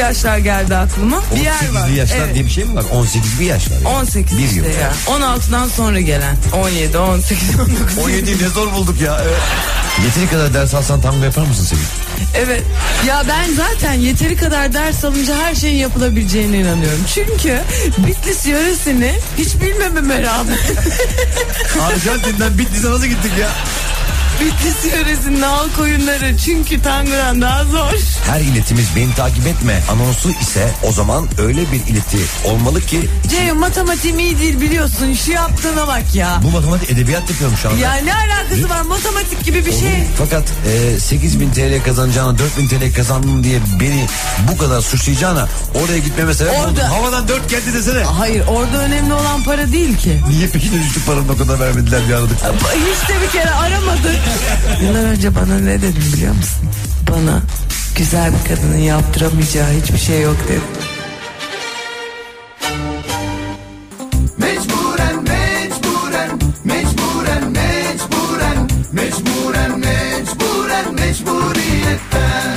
yaşlar geldi aklıma. Bir yer var. 18'li yaşlar Evet. diye bir şey mi var? 18 bir yaş var. Yani. 18 bir işte yıl. ya. 16'dan sonra gelen. 17, 18, 19. 17'yi ne zor bulduk ya. Evet. Yeteri kadar ders alsan tango yapar mısın Sevil? Evet. Ya ben zaten yeteri kadar ders alınca her şeyin yapılabileceğine inanıyorum. Çünkü Bitlis yöresini hiç bilmememe rağmen. Arjantin'den Bitlis'e nasıl gittik ya? Bitlis yöresinin halk oyunları çünkü tangodan daha zor. Her iletimiz beni takip etme anonsu ise o zaman öyle bir ileti olmalı ki. Ceyhun matematiğim iyi değil biliyorsun, şu yaptığına bak ya. Bu matematik edebiyat yapıyorum şu anda. Ya ne alakası var, matematik gibi bir şey. Fakat 8.000 TL kazanacağına 4.000 TL kazandım diye beni bu kadar suçlayacağına oraya gitmeme sebep Orada- oldun. Havadan 4 geldi desene. Hayır, orada önemli olan para değil ki. Niye peşine düştük paranın o kadar vermediler bir aradık. Hiç de bir kere aramadık. Yıllar önce bana ne dedim biliyor musun? Bana güzel bir kadının yaptıramayacağı hiçbir şey yok dedim. Mecburen, mecburen, mecburen, mecburen, mecburen, mecburen, mecburiyetten.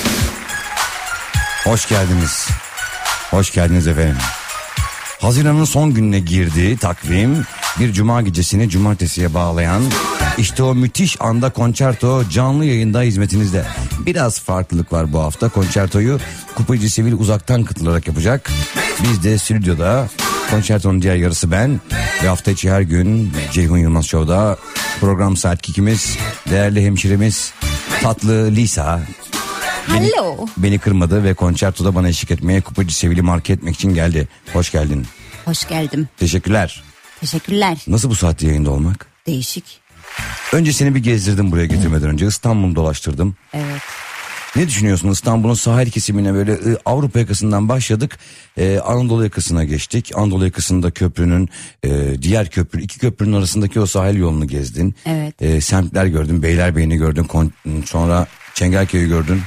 Hoş geldiniz. Hoş geldiniz efendim. Haziran'ın son gününe girdi takvim. Bir cuma gecesini cumartesiye bağlayan işte o müthiş anda konçerto canlı yayında hizmetinizde. Biraz farklılık var bu hafta. Konçertoyu Kupacı Sevil uzaktan katılarak yapacak. Biz de stüdyoda, konçertonun diğer yarısı ben ve hafta içi her gün Ceyhun Yılmaz Show'da program sidekikimiz, değerli hemşiremiz tatlı Lisa. Hello. Beni kırmadı ve konçertoda bana eşlik etmeye, Kupacı Sevil'i marke etmek için geldi. Hoş geldin. Hoş geldim. Teşekkürler. Teşekkürler. Nasıl bu saatte yayında olmak? Değişik. Önce seni bir gezdirdim buraya getirmeden önce. İstanbul'u dolaştırdım. Evet. Ne düşünüyorsun İstanbul'un sahil kesimine böyle Avrupa yakasından başladık. Anadolu yakasına geçtik. Anadolu yakasında köprünün diğer köprü, iki köprünün arasındaki o sahil yolunu gezdin. Evet. Semtler gördün, Beylerbeyi'ni gördün, sonra Çengelköy'ü gördün.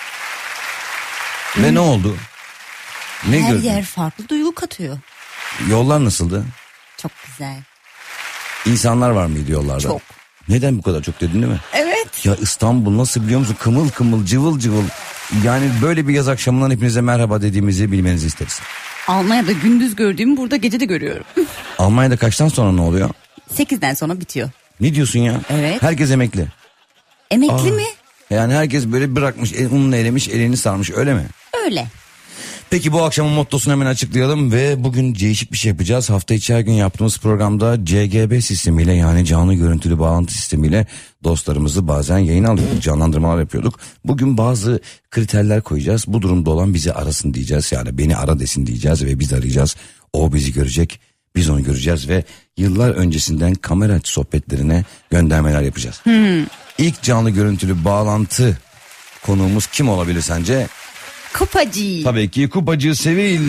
Ve ne oldu? Ne Her gördün? yer farklı duygu katıyor. Yollar nasıldı? Çok güzel. İnsanlar var mıydı yollarda? Çok. Neden bu kadar çok dedin değil mi? Evet. Ya İstanbul nasıl biliyor musun? Kımıl kımıl, cıvıl cıvıl. Yani böyle bir yaz akşamından hepinize merhaba dediğimizi bilmenizi isteriz. Almanya'da gündüz gördüğümü burada gece de görüyorum. Almanya'da kaçtan sonra ne oluyor? 8'den sonra bitiyor. Ne diyorsun ya? Evet. Herkes emekli. Emekli mi? Yani herkes böyle bırakmış, ununu elemiş, elini sarmış, öyle mi? Öyle. Peki bu akşamın mottosunu hemen açıklayalım ve bugün değişik bir şey yapacağız. Hafta içi her gün yaptığımız programda CGB sistemiyle, yani canlı görüntülü bağlantı sistemiyle dostlarımızı bazen yayına alıyorduk, canlandırmalar yapıyorduk. Bugün bazı kriterler koyacağız. Bu durumda olan bizi arasın diyeceğiz, yani beni ara desin diyeceğiz ve biz arayacağız. O bizi görecek, biz onu göreceğiz ve yıllar öncesinden kamera açı sohbetlerine göndermeler yapacağız. İlk canlı görüntülü bağlantı konuğumuz kim olabilir sence? Kupacı. Tabii ki Kupacı Sevil.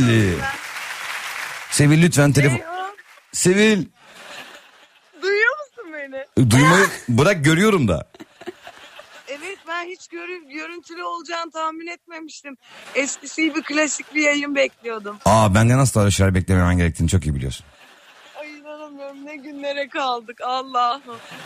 Sevil lütfen telefon. Sevil. Duyuyor musun beni? Duymayı bırak, görüyorum da. Evet, ben hiç görüntülü olacağını tahmin etmemiştim. Eskisi gibi klasik bir yayın bekliyordum. Benden asla öyle şeyler beklememen gerektiğini çok iyi biliyorsun. Ay inanamıyorum, ne günlere kaldık Allah'ım.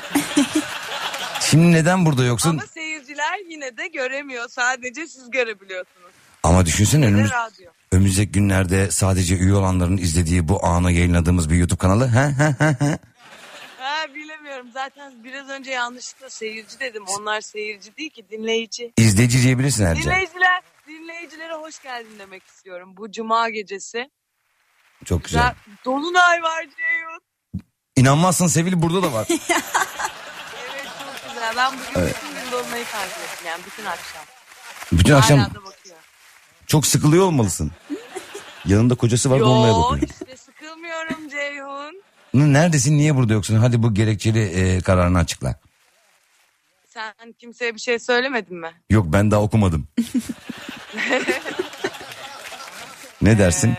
Şimdi neden burada yoksun? Ama seyirciler yine de göremiyor. Sadece siz görebiliyorsunuz. Ama düşünsene Radyo. önümüzdeki günlerde sadece üye olanların izlediği bu anı yayınladığımız bir YouTube kanalı. Bilemiyorum. Zaten biraz önce yanlışlıkla seyirci dedim. Onlar seyirci değil ki, dinleyici. İzleyici diyebilirsin ayrıca. Dinleyicilere hoş geldin demek istiyorum. Bu cuma gecesi. Çok güzel. Dolunay var Ceyhun. İnanmazsın Sevil, burada da var. Evet, çok güzel. Ben bugün bütün gün dolunayı takip ettim. Yani bütün akşam. Bütün akşam Hala da bakıyor. çok sıkılıyor olmalısın. Yanında kocası var, dolunaya bakıyor. Yok işte, sıkılmıyorum Ceyhun. Neredesin, niye burada yoksun? Hadi bu gerekçeli kararını açıkla. Sen kimseye bir şey söylemedin mi? Yok, ben daha okumadım. Ne dersin?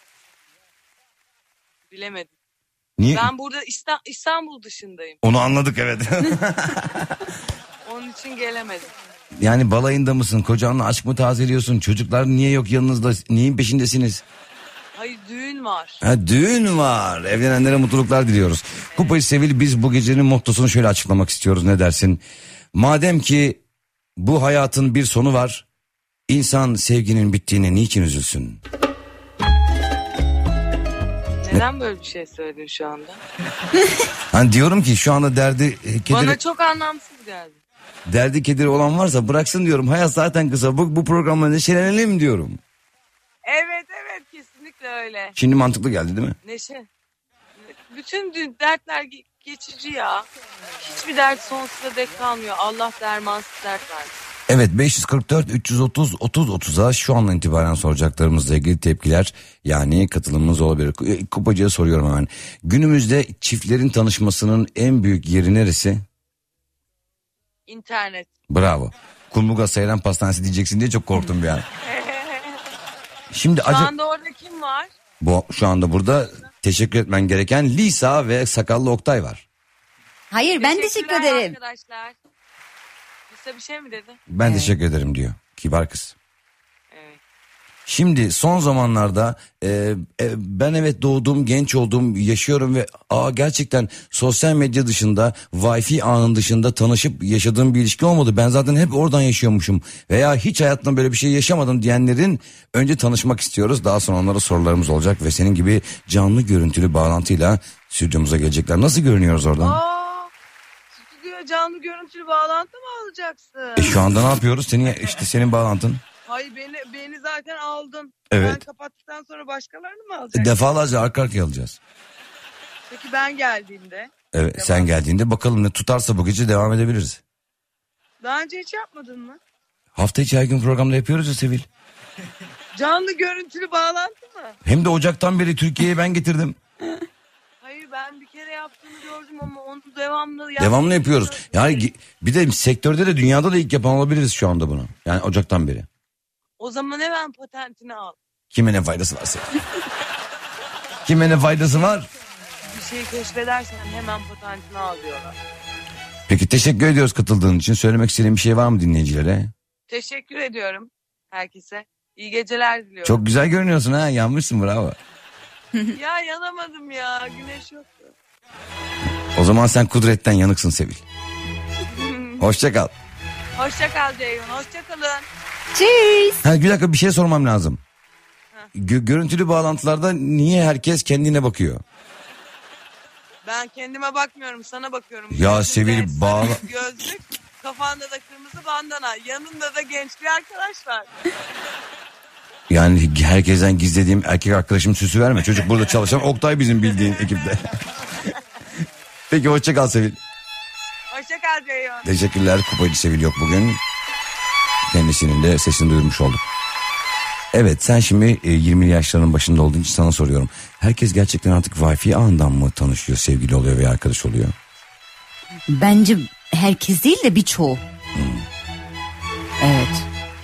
Bilemedim. Niye? Ben burada İstanbul dışındayım. Onu anladık, evet. Onun için gelemedim. Yani balayında mısın? Kocanla aşk mı tazeliyorsun? Çocuklar niye yok yanınızda? Neyin peşindesiniz? Hayır, düğün var. Düğün var. Evlenenlere mutluluklar diliyoruz. Kupayı Sevil, biz bu gecenin mottosunu şöyle açıklamak istiyoruz. Ne dersin? Madem ki bu hayatın bir sonu var, İnsan sevginin bittiğine niçin üzülsün? Neden böyle bir şey söyledin şu anda? Hani diyorum ki şu anda Bana çok anlamsız geldi. derdi kederi olan varsa bıraksın diyorum. Hayat zaten kısa. Bu programla neşelenelim diyorum. Evet kesinlikle öyle. Şimdi mantıklı geldi değil mi? Neşe. Bütün dertler geçici ya. Hiçbir dert sonsuza dek kalmıyor. Allah dermansız dert versin. Evet, 544 330 30 30'a şu andan itibaren soracaklarımızla ilgili tepkiler, yani katılımınız olabilir. Kupacı'ya soruyorum hemen. Günümüzde çiftlerin tanışmasının en büyük yeri neresi? İnternet. Bravo. Kumluga Seyran Pastanesi diyeceksin diye çok korktum bir an. Şimdi Şu anda orada kim var? şu anda burada teşekkür etmen gereken Lisa ve sakallı Oktay var. Hayır, ben teşekkür Teşekkürler ederim. arkadaşlar. Lisa bir şey mi dedi? Ben teşekkür ederim diyor. Kibar kız. Evet. Şimdi son zamanlarda ben evet doğdum, genç oldum, yaşıyorum ve gerçekten sosyal medya dışında, Wi-Fi ağının dışında tanışıp yaşadığım bir ilişki olmadı. Ben zaten hep oradan yaşıyormuşum veya hiç hayatımda böyle bir şey yaşamadım diyenlerin önce tanışmak istiyoruz. Daha sonra onlara sorularımız olacak ve senin gibi canlı görüntülü bağlantıyla stüdyomuza gelecekler. Nasıl görünüyoruz oradan? Stüdyoya canlı görüntülü bağlantı mı alacaksın? Şu anda ne yapıyoruz? Senin bağlantın. Hayır beni zaten aldın. Evet. Ben kapattıktan sonra başkalarını mı alacaksın? Defalarca arka arkaya alacağız. Peki ben geldiğimde? Evet, sen geldiğinde bakalım ne tutarsa bu gece devam edebiliriz. Daha önce hiç yapmadın mı? Hafta içi her gün programda yapıyoruz ya Sevil. Canlı görüntülü bağlantı mı? Hem de Ocak'tan beri Türkiye'ye ben getirdim. Hayır ben bir kere yaptığını gördüm ama onu devamlı yapıyoruz. Yani bir de sektörde de dünyada da ilk yapan olabiliriz şu anda bunu. Yani Ocak'tan beri. O zaman hemen patentini al. Kime ne faydası var Sevil? Kime ne faydası var? Bir şeyi keşfedersen hemen patentini al diyorlar. Peki teşekkür ediyoruz katıldığın için. Söylemek istediğin bir şey var mı dinleyicilere? Teşekkür ediyorum herkese. İyi geceler diliyorum. Çok güzel görünüyorsun ha, yanmışsın, bravo. Ya yanamadım ya, güneş yoktu. O zaman sen kudretten yanıksın Sevil. Hoşça kal. Hoşça kal Ceyhun, hoşça kalın. Cheers. Bir dakika, bir şey sormam lazım. Görüntülü bağlantılarda niye herkes kendine bakıyor? Ben kendime bakmıyorum, sana bakıyorum. Ya Gözünde Sevil, bağla... gözlük, kafanda da kırmızı bandana, yanında da genç bir arkadaş var. Yani herkesten gizlediğim erkek arkadaşım süsü verme. Çocuk burada çalışan Oktay bizim bildiğin ekipte. Peki hoşça kal Sevil. Hoşça kal Ceyhun. Teşekkürler. Kupacı Sevil yok bugün. Kendisinin de sesini duyurmuş olduk. Evet, sen şimdi 20'li yaşlarının başında olduğun için sana soruyorum. Herkes gerçekten artık Wi-Fi ağından mı tanışıyor, sevgili oluyor veya arkadaş oluyor? Bence herkes değil de birçoğu. Evet.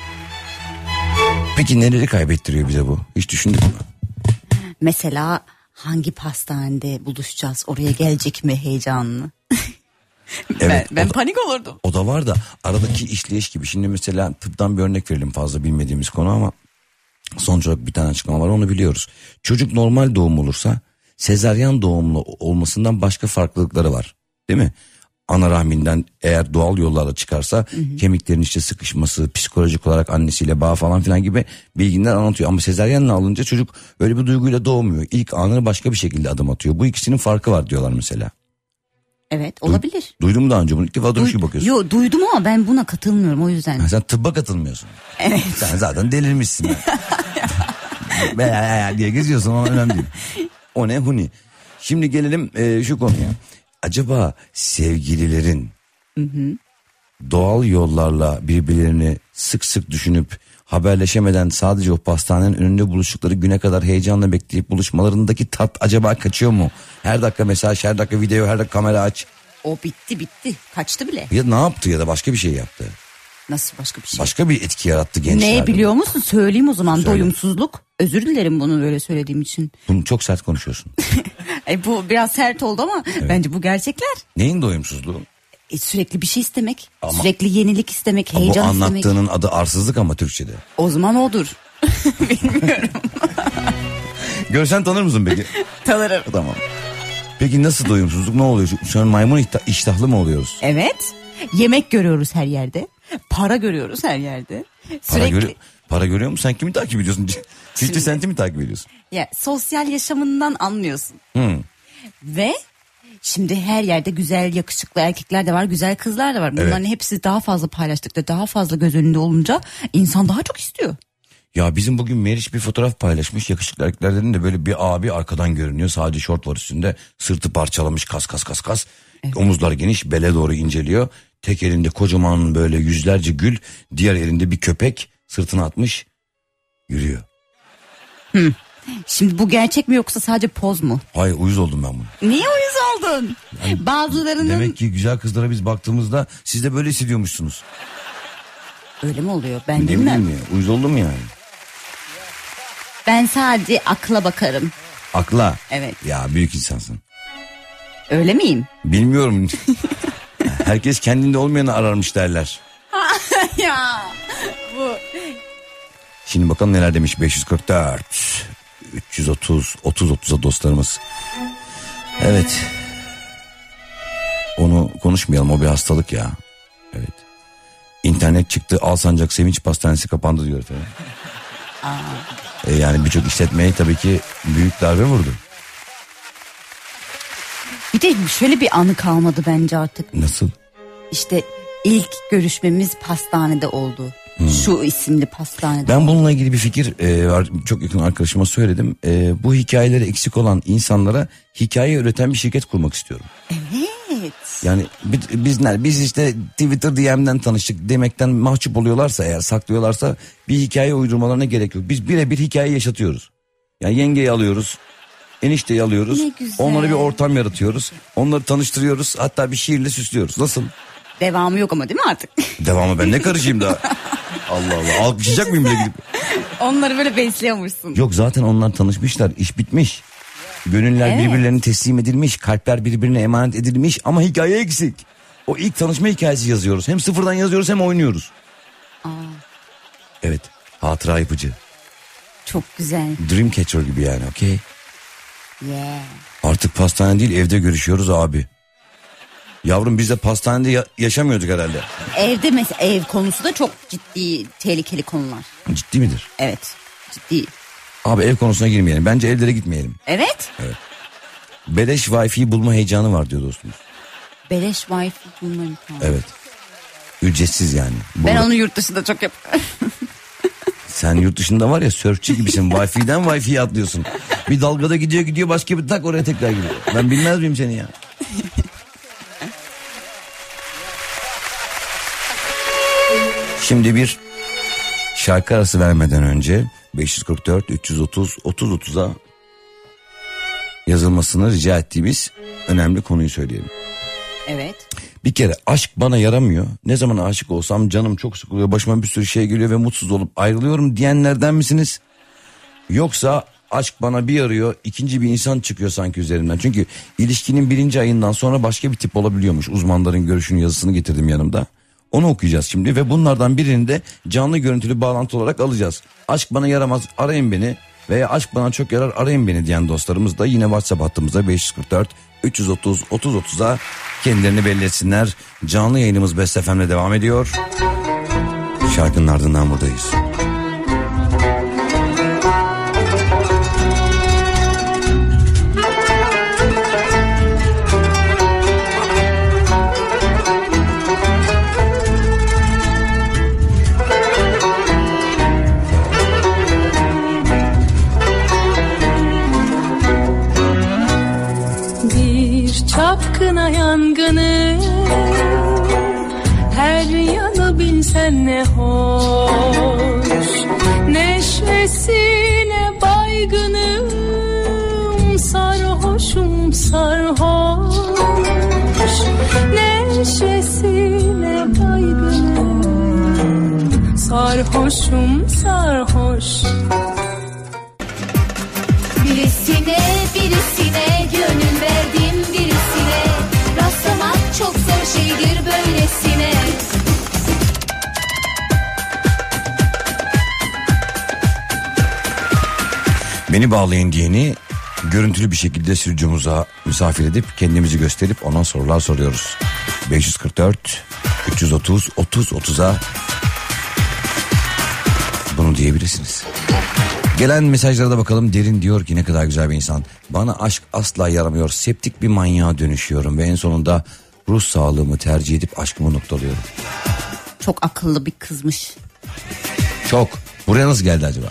Peki neleri kaybettiriyor bize bu? Hiç düşündük mü? Mesela hangi pastanede buluşacağız? Oraya gelecek mi heyecanlı? Evet, ben panik olurdum. O da var da aradaki işleyiş gibi. Şimdi mesela tıptan bir örnek verelim, fazla bilmediğimiz konu ama sonuç olarak bir tane açıklama var, onu biliyoruz. Çocuk normal doğum olursa sezaryen doğumlu olmasından başka farklılıkları var, değil mi? Ana rahminden eğer doğal yollarla çıkarsa kemiklerin işte sıkışması, psikolojik olarak annesiyle bağ falan filan gibi bilgiler anlatıyor. Ama sezaryenle alınca çocuk öyle bir duyguyla doğmuyor. İlk anını başka bir şekilde adım atıyor. Bu ikisinin farkı var diyorlar mesela. Evet, olabilir. Duydun mu daha önce bunu? İlk defa duymuş gibi bakıyorsun. Yo, duydum ama ben buna katılmıyorum o yüzden. Ha, sen tıbba katılmıyorsun. Evet. Sen zaten delirmişsin. diye geziyorsun ama önemli değil. O ne huni. Şimdi gelelim şu konuya. Acaba sevgililerin doğal yollarla birbirlerini sık sık düşünüp haberleşemeden sadece o pastanenin önünde buluştukları güne kadar heyecanla bekleyip buluşmalarındaki tat acaba kaçıyor mu? Her dakika mesaj, her dakika video, her dakika kamera aç. O bitti. Kaçtı bile. Ya ne yaptı ya da başka bir şey yaptı. Nasıl başka bir şey? Başka bir etki yarattı gençlerde. Ne biliyor musun? Söyleyeyim o zaman. Söyle. Doyumsuzluk. Özür dilerim bunu böyle söylediğim için. Bunu çok sert konuşuyorsun. Bu biraz sert oldu ama bence bu gerçekler. Neyin doyumsuzluğu? Sürekli bir şey istemek. Sürekli yenilik istemek, heyecan bu istemek. anlattığının adı arsızlık ama Türkçe'de. O zaman odur. Bilmiyorum. Görsen tanır mısın peki? Tanırım. Tamam. Peki nasıl doyumsuzluk, ne oluyor? Şu an maymun iştahlı mı oluyoruz? Evet. Yemek görüyoruz her yerde. Para görüyoruz her yerde. Para görüyor musun? Sen kimi takip ediyorsun? 50 Cent'i mi takip ediyorsun? Ya sosyal yaşamından anlıyorsun. Ve şimdi her yerde güzel yakışıklı erkekler de var, güzel kızlar da var. Bunların hepsi daha fazla paylaştıkça, daha fazla göz önünde olunca insan daha çok istiyor. Ya bizim bugün Meriç bir fotoğraf paylaşmış. Yakışıklı erkeklerden de böyle bir abi arkadan görünüyor. Sadece şort var üstünde. Sırtı parçalamış, kas. Evet. Omuzlar geniş, bele doğru inceliyor. Tek elinde kocaman böyle yüzlerce gül. Diğer elinde bir köpek sırtına atmış. Yürüyor. Şimdi bu gerçek mi yoksa sadece poz mu? Hayır, uyuz oldum ben bunu. Niye uyuz oldun? Yani, bazılarının... Demek ki güzel kızlara biz baktığımızda siz de böyle hissediyormuşsunuz. Öyle mi oluyor? Ben ne bilmem. Ya, uyuz oldum yani. Ben sadece akla bakarım. Akla? Evet. Ya büyük insansın. Öyle miyim? Bilmiyorum. Herkes kendinde olmayanı ararmış derler. Ya bu... Şimdi bakalım neler demiş 544 330 30-30'a dostlarımız. Evet. Onu konuşmayalım, o bir hastalık ya. Evet. İnternet çıktı, Alsancak Sevinç Pastanesi kapandı diyor efendim. Yani birçok işletmeye tabii ki büyük darbe vurdu. Bir de şöyle bir anı kalmadı bence artık. Nasıl? İşte ilk görüşmemiz pastanede oldu. Şu isimli pastanede. Ben bununla ilgili bir fikir çok yakın arkadaşıma söyledim. Bu hikayeleri eksik olan insanlara hikaye üreten bir şirket kurmak istiyorum. Evet. Yani biz işte Twitter DM'den tanıştık demekten mahcup oluyorlarsa, eğer saklıyorlarsa, bir hikaye uydurmalarına gerek yok. Biz birebir hikaye yaşatıyoruz. Yani yengeyi alıyoruz, enişteyi alıyoruz. Ne güzel. Onlara bir ortam yaratıyoruz. Onları tanıştırıyoruz. Hatta bir şiirle süslüyoruz. Nasıl? Devamı yok ama değil mi artık? Devamı ben ne karışayım daha? Allah Allah, alkışlayacak mıyım bile gidip? Onları böyle besliyormuşsun. Yok, zaten onlar tanışmışlar, iş bitmiş. Gönüller birbirlerine teslim edilmiş, kalpler birbirine emanet edilmiş ama hikaye eksik. O ilk tanışma hikayesi yazıyoruz. Hem sıfırdan yazıyoruz hem oynuyoruz. Evet, hatıra yapıcı. Çok güzel. Dreamcatcher gibi yani, okey. Yeah. Artık pastane değil, evde görüşüyoruz abi. Yavrum, biz de pastanede yaşamıyorduk herhalde. Evde mesela ev konusu da çok ciddi, tehlikeli konular. Ciddi midir? Evet, ciddi. Abi ev konusuna girmeyelim. Bence evlere gitmeyelim. Evet. Beleş Wi-Fi bulma heyecanı var diyor dostumuz. Beleş Wi-Fi bulma imkanı. Evet. Ücretsiz yani. Ben onu yurt dışında çok yapıyorum. Sen yurt dışında var ya, sörfçü gibisin. Wi-Fi'den Wi-Fi'ye atlıyorsun. Bir dalgada gidiyor başka bir tak, oraya tekrar gidiyor. Ben bilmez miyim seni ya? Şimdi bir şarkı arası vermeden önce 544 330 30-30'a yazılmasını rica ettiğimiz önemli konuyu söyleyelim. Evet. Bir kere aşk bana yaramıyor. Ne zaman aşık olsam canım çok sıkılıyor, başıma bir sürü şey geliyor ve mutsuz olup ayrılıyorum diyenlerden misiniz? Yoksa aşk bana bir yarıyor, ikinci bir insan çıkıyor sanki üzerimden. Çünkü ilişkinin 1. ayından sonra başka bir tip olabiliyormuş. Uzmanların görüşünün yazısını getirdim yanımda. Onu okuyacağız şimdi ve bunlardan birini de canlı görüntülü bağlantı olarak alacağız. Aşk bana yaramaz, arayın beni, veya aşk bana çok yarar, arayın beni diyen dostlarımız da yine WhatsApp hattımızda 544 330 30-30'a kendilerini belli etsinler. Canlı yayınımız Best FM'le devam ediyor. Şarkının ardından buradayız. Çapkına yangını her yanı bilsen ne hoş, neşesine baygınım, sarhoşum sarhoş, neşesine baygınım, sarhoşum sarhoş. Birisine gönül verdim, birisine rastlamak çok zor şeydir böylesine. Beni bağlayın diyeni görüntülü bir şekilde stüdyomuza misafir edip kendimizi gösterip ona sorular soruyoruz. 544 330 30-30'a bunu Bunu diyebilirsiniz. Gelen mesajlara da bakalım. Derin diyor ki ne kadar güzel bir insan. Bana aşk asla yaramıyor. Septik bir manyağa dönüşüyorum ve en sonunda ruh sağlığımı tercih edip aşkımı noktalıyorum. Çok akıllı bir kızmış. Çok. Buraya nasıl geldi acaba?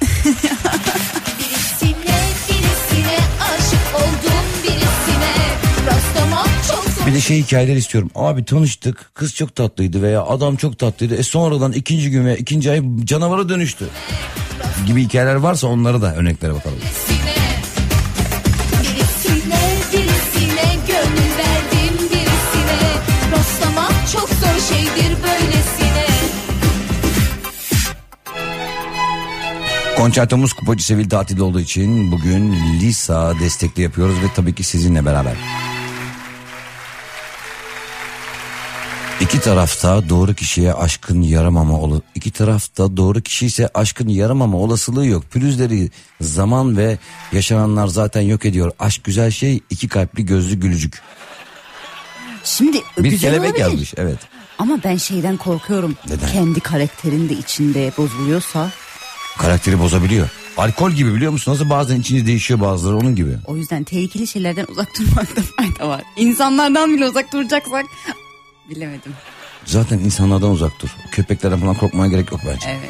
Birisine aşık oldum birisine. Rastlamak çok zor. Bir de hikayeler istiyorum. Abi tanıştık, kız çok tatlıydı veya adam çok tatlıydı. Sonradan ikinci gün ve ikinci ay canavara dönüştü gibi hikayeler varsa onlara da örneklere bakalım. Birisine gönül verdim birisine. Rastlamak çok zor şeydir böylesine. Konçertomuz Kupacı Sevil tatilde olduğu için bugün Lisa destekli yapıyoruz ve tabii ki sizinle beraber. İki tarafta doğru kişiye aşkın yaramama iki tarafta doğru kişi ise aşkın yaramama olasılığı yok. Pürüzleri zaman ve yaşananlar zaten yok ediyor. Aşk güzel şey, iki kalpli gözlü gülücük. Şimdi Bir güzel kelebek olabilir. yazmış, evet. Ama ben şeyden korkuyorum. Neden? Kendi karakterin de içinde bozuluyorsa. Karakteri bozabiliyor. Alkol gibi, biliyor musun? Nasıl bazen içiniz değişiyor, bazıları onun gibi. O yüzden tehlikeli şeylerden uzak durmakta fayda var. İnsanlardan bile uzak duracaksak bilemedim. Zaten insanlardan uzak dur. Köpeklerden falan korkmaya gerek yok bence. Evet.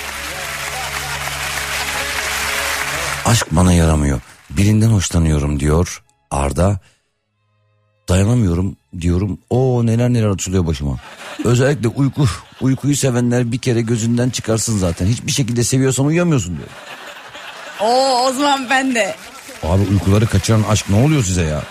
Aşk bana yaramıyor. Birinden hoşlanıyorum diyor Arda. Dayanamıyorum diyorum. O neler açılıyor başıma. Özellikle uykuyu sevenler bir kere gözünden çıkarsın zaten. Hiçbir şekilde seviyorsan uyuyamıyorsun diyor. O zaman ben de. Abi uykuları kaçıran aşk ne oluyor size ya?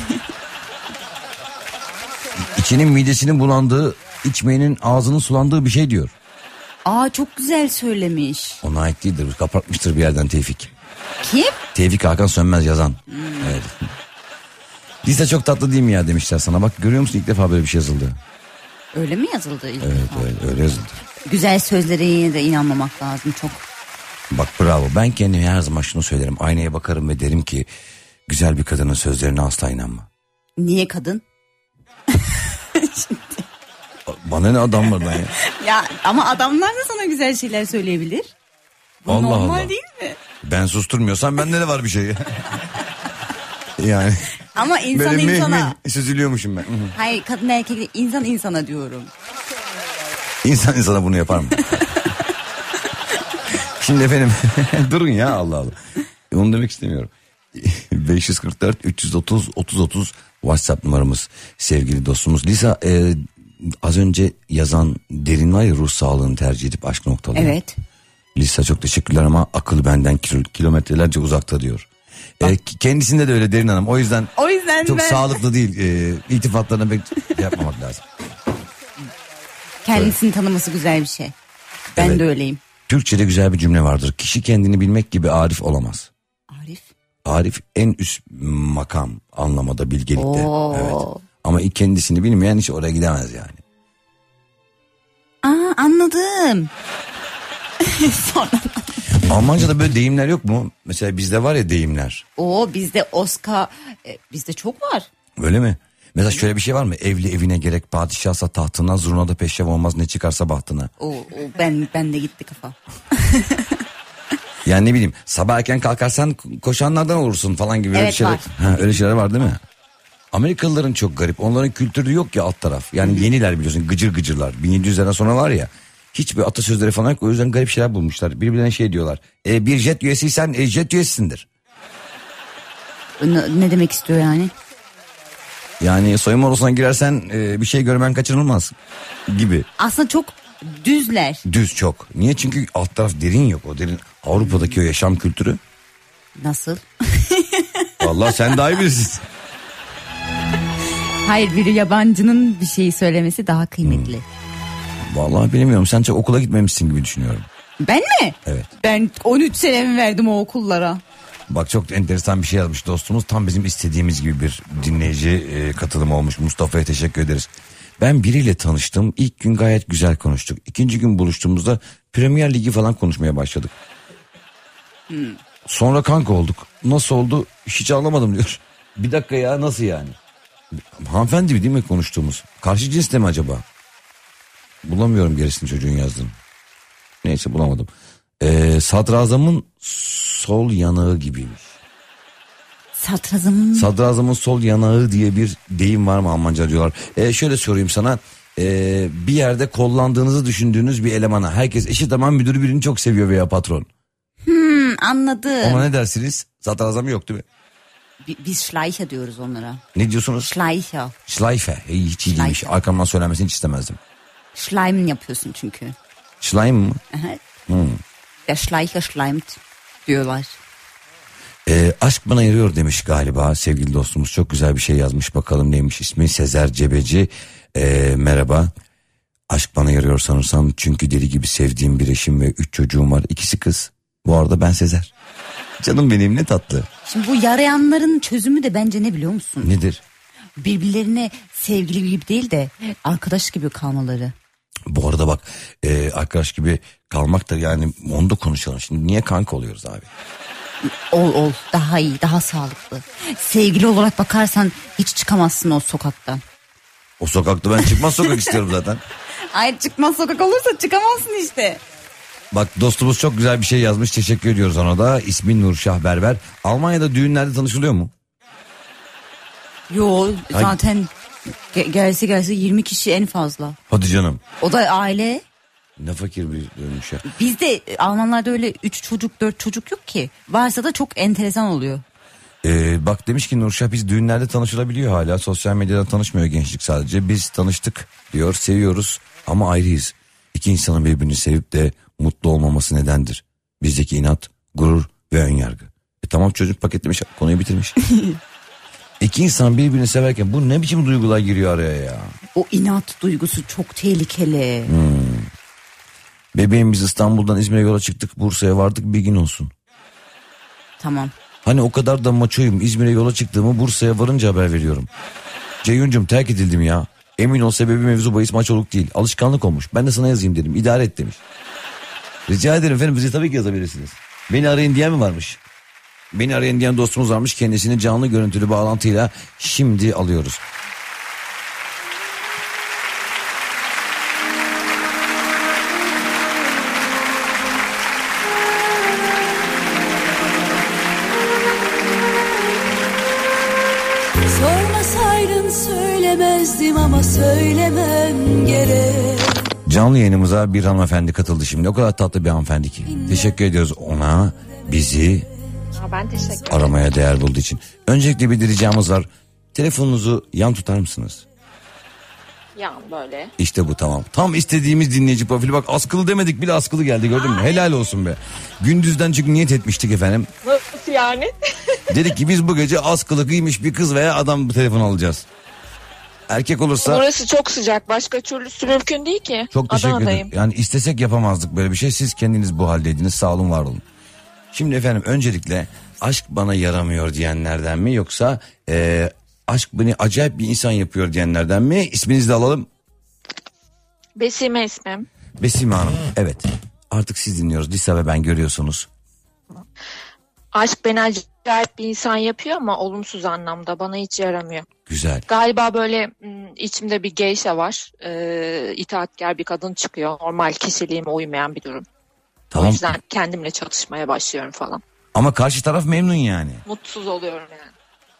İçinin midesinin bulandığı, içmeyenin ağzının sulandığı bir şey diyor. Çok güzel söylemiş. Ona ait değildir. Kapatmıştır bir yerden Tevfik. Kim? Tevfik Hakan Sönmez yazan. Evet. Lisa çok tatlı değil mi ya demişler sana. Bak görüyor musun, ilk defa böyle bir şey yazıldı. Öyle mi yazıldı ilk Evet, defa? öyle yazıldı. Güzel sözlere yine de inanmamak lazım çok. Bak bravo, ben kendime her zaman şunu söylerim. Aynaya bakarım ve derim ki güzel bir kadının sözlerine asla inanma. Niye kadın? Bana ne adamlardan ya. Ya ama adamlar da sana güzel şeyler söyleyebilir. Bu Allah normal Allah. değil mi? Ben susturmuyorsam bende de var bir şey. Yani. Ama insan Böyle insana. süzülüyormuşum ben. Hayır, kadın erkek değil, insan insana diyorum. İnsan insana bunu yapar mı? Şimdi efendim durun ya, Allah Allah. Onu demek istemiyorum. 544 330 30 30 WhatsApp numaramız sevgili dostumuz. Lisa az önce yazan Derin var ya, ruh sağlığını tercih edip aşk noktalıyor. Evet. Lisa çok teşekkürler ama akıl benden kilometrelerce uzakta diyor. Kendisinde de öyle Derin Hanım. O yüzden çok sağlıklı değil. İltifatlarına pek yapmamak lazım. Kendisini tanıması güzel bir şey. Ben Evet. de öyleyim. Türkçe'de güzel bir cümle vardır. Kişi kendini bilmek gibi arif olamaz. Arif. Arif en üst makam anlamada, bilgelikte. Oo. Evet. Ama kendisini bilmeyen hiç oraya gidemez yani. Anladım. Sonra. Almanca'da böyle deyimler yok mu? Mesela bizde var ya deyimler. Bizde Oscar bizde çok var. Öyle mi? Mesela şöyle bir şey var mı? Evli evine gerek, padişahsa tahtına, zurnada peşrev olmaz, ne çıkarsa bahtına. Ben de gitti kafa. Yani ne bileyim, sabah erken kalkarsan koşanlardan olursun falan gibi. Evet, öyle şeyler. var. Öyle şeyler var değil mi? Amerikalıların çok garip. Onların kültürü yok ya, alt taraf. Yani yeniler biliyorsun, gıcır gıcırlar. 1700'lerden sonra var ya. Hiçbir atasözleri falan yok. O yüzden garip şeyler bulmuşlar. Birbirlerine şey diyorlar. Bir jet üyesiysen jet üyesisindir. Ne demek istiyor yani? Yani soyunma odasına girersen bir şey görmen kaçınılmaz gibi. Aslında çok düzler. Düz çok. Niye? Çünkü alt taraf derin yok. O derin Avrupa'daki o yaşam kültürü. Nasıl? Vallahi sen daha iyi bilirsin. Hayır, bir yabancının bir şeyi söylemesi daha kıymetli. Vallahi bilmiyorum. Sen çok okula gitmemişsin gibi düşünüyorum. Ben mi? Evet. Ben 13 senemi verdim o okullara. Bak çok enteresan bir şey yazmış dostumuz. Tam bizim istediğimiz gibi bir dinleyici katılım olmuş. Mustafa'ya teşekkür ederiz. Ben biriyle tanıştım. İlk gün gayet güzel konuştuk. İkinci gün buluştuğumuzda Premier Ligi falan konuşmaya başladık. Sonra kanka olduk. Nasıl oldu? Hiç anlamadım diyor. Bir dakika ya, nasıl yani? Hanımefendi değil mi konuştuğumuz? Karşı cins de mi acaba? Bulamıyorum gerisini çocuğun yazdığını. Neyse bulamadım. Sadrazamın sol yanağı gibiymiş. Sadrazamın sol yanağı diye bir deyim var mı Almanca diyorlar. Şöyle sorayım sana. Bir yerde kollandığınızı düşündüğünüz bir elemana herkes eşit ama müdürü birini çok seviyor veya patron. Anladım. Ona ne dersiniz? Sadrazamı yok değil mi? Biz Schleicher diyoruz onlara. Ne diyorsunuz? Schleicher. Schleifer. Hiç iyi değilmiş. Arkamdan söylenmesini hiç istemezdim. Schleimen yapıyorsun çünkü. Schleim mı? Der Schleicher schleimt diyorlar. Aşk bana yarıyor demiş galiba sevgili dostumuz. Çok güzel bir şey yazmış, bakalım neymiş ismi. Sezer Cebeci. Merhaba. Aşk bana yarıyor sanırsam çünkü deli gibi sevdiğim bir eşim ve 3 çocuğum var. 2'si kız. Bu arada ben Sezer. Canım benim, ne tatlı. Şimdi bu yarayanların çözümü de bence ne biliyor musun? Nedir? Birbirlerine sevgili gibi değil de arkadaş gibi kalmaları. Bu arada bak, arkadaş gibi kalmak da, yani onu da konuşalım. Şimdi niye kanka oluyoruz abi? Ol daha iyi, daha sağlıklı. Sevgili olarak bakarsan hiç çıkamazsın o sokaktan. O sokakta ben çıkmaz sokak istiyorum zaten. Ay, çıkmaz sokak olursa çıkamazsın işte. Bak, dostumuz çok güzel bir şey yazmış, teşekkür ediyoruz ona da. İsmi Nurşah Berber. Almanya'da düğünlerde tanışılıyor mu? Yo, zaten gelse 20 kişi en fazla. Hadi canım. O da aile. Ne fakir bir dönmüş ya. Bizde Almanlarda öyle 3 çocuk 4 çocuk yok ki. Varsa da çok enteresan oluyor. Bak demiş ki Nurşah, biz düğünlerde tanışılabiliyor hala. Sosyal medyada tanışmıyor gençlik sadece. Biz tanıştık diyor, seviyoruz ama ayrıyız. İki insanın birbirini sevip de mutlu olmaması nedendir? Bizdeki inat, gurur ve önyargı. Tamam, çocuk paketlemiş, konuyu bitirmiş. İki insan birbirini severken bu ne biçim duygular giriyor araya ya? O inat duygusu çok tehlikeli. Bebeğim, biz İstanbul'dan İzmir'e yola çıktık, Bursa'ya vardık, bir gün olsun. Tamam. Hani o kadar da maçoyum, İzmir'e yola çıktığımı Bursa'ya varınca haber veriyorum. Ceyhun'cum, terk edildim ya. Emin ol sebebi mevzu bahis maçoluk değil. Alışkanlık olmuş. Ben de sana yazayım dedim. İdare et demiş. Rica ederim efendim, bize tabii ki yazabilirsiniz. Beni arayın diyen mi varmış? Beni arayan diyen dostumuz varmış. Kendisini canlı görüntülü bağlantıyla şimdi alıyoruz. Sormasaydın söylemezdim ama söylemem gerek. Canlı yayınımıza bir hanımefendi katıldı şimdi. O kadar tatlı bir hanımefendi ki. Teşekkür ediyoruz ona, bizi Ben teşekkür ederim. aramaya değer bulduğu için. Öncelikle bir ricamız var. Telefonunuzu yan tutar mısınız? Ya böyle. İşte bu, tamam. Tam istediğimiz dinleyici profili. Bak, askılı demedik bile askılı geldi, gördün mü? Helal olsun be. Gündüzden çünkü niyet etmiştik efendim. Nasıl yani? Dedik ki biz bu gece askılı giymiş bir kız veya adam bu telefonu alacağız. Erkek olursa... Burası çok sıcak. Başka türlüsü mümkün değil ki. Çok teşekkür ederim. Adana'dayım. Yani istesek yapamazdık böyle bir şey. Siz kendiniz bu haldeydiniz. Sağ olun, var olun. Şimdi efendim, öncelikle aşk bana yaramıyor diyenlerden mi, yoksa aşk beni acayip bir insan yapıyor diyenlerden mi? İsminizi de alalım. Besime ismim. Besime Hanım. Evet. Artık siz dinliyoruz. Lisa ve ben, görüyorsunuz. Aşk beni acayip bir insan yapıyor ama olumsuz anlamda. Bana hiç yaramıyor. Güzel. Galiba böyle içimde bir geyşe var. İtaatkar bir kadın çıkıyor. Normal kişiliğime uymayan bir durum. O Tamam. yüzden kendimle çatışmaya başlıyorum falan. Ama karşı taraf memnun yani. Mutsuz oluyorum yani.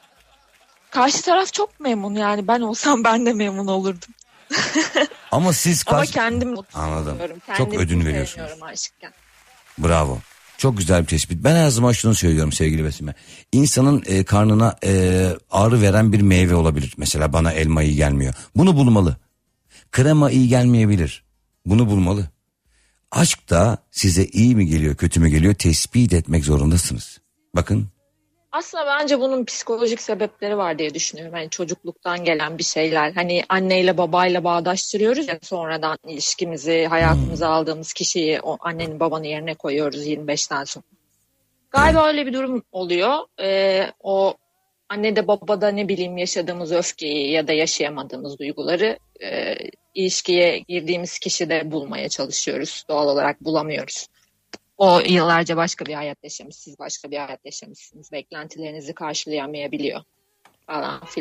Karşı taraf çok memnun yani. Ben olsam ben de memnun olurdum. Ama siz Ama karşı... kendim mutsuz Anladım. oluyorum. Çok Kendimi ödün veriyorsunuz. sevmiyorum aşıkken. Bravo. Çok güzel bir tespit. Ben her zaman şunu söylüyorum sevgili Besime. İnsanın karnına ağrı veren bir meyve olabilir. Mesela bana elma iyi gelmiyor. Bunu bulmalı. Krema iyi gelmeyebilir. Bunu bulmalı. Aşk da size iyi mi geliyor, kötü mü geliyor tespit etmek zorundasınız. Bakın. Aslında bence bunun psikolojik sebepleri var diye düşünüyorum. Yani çocukluktan gelen bir şeyler. Hani anneyle babayla bağdaştırıyoruz ya, sonradan ilişkimizi, hayatımıza aldığımız kişiyi o annenin babanın yerine koyuyoruz 25'ten sonra. Galiba öyle bir durum oluyor. O annede babada ne bileyim yaşadığımız öfkeyi ya da yaşayamadığımız duyguları ilişkiye girdiğimiz kişide bulmaya çalışıyoruz. Doğal olarak bulamıyoruz. O yıllarca başka bir hayat yaşamış, siz başka bir hayat yaşamışsınız. Beklentilerinizi karşılayamayabiliyor falan filan.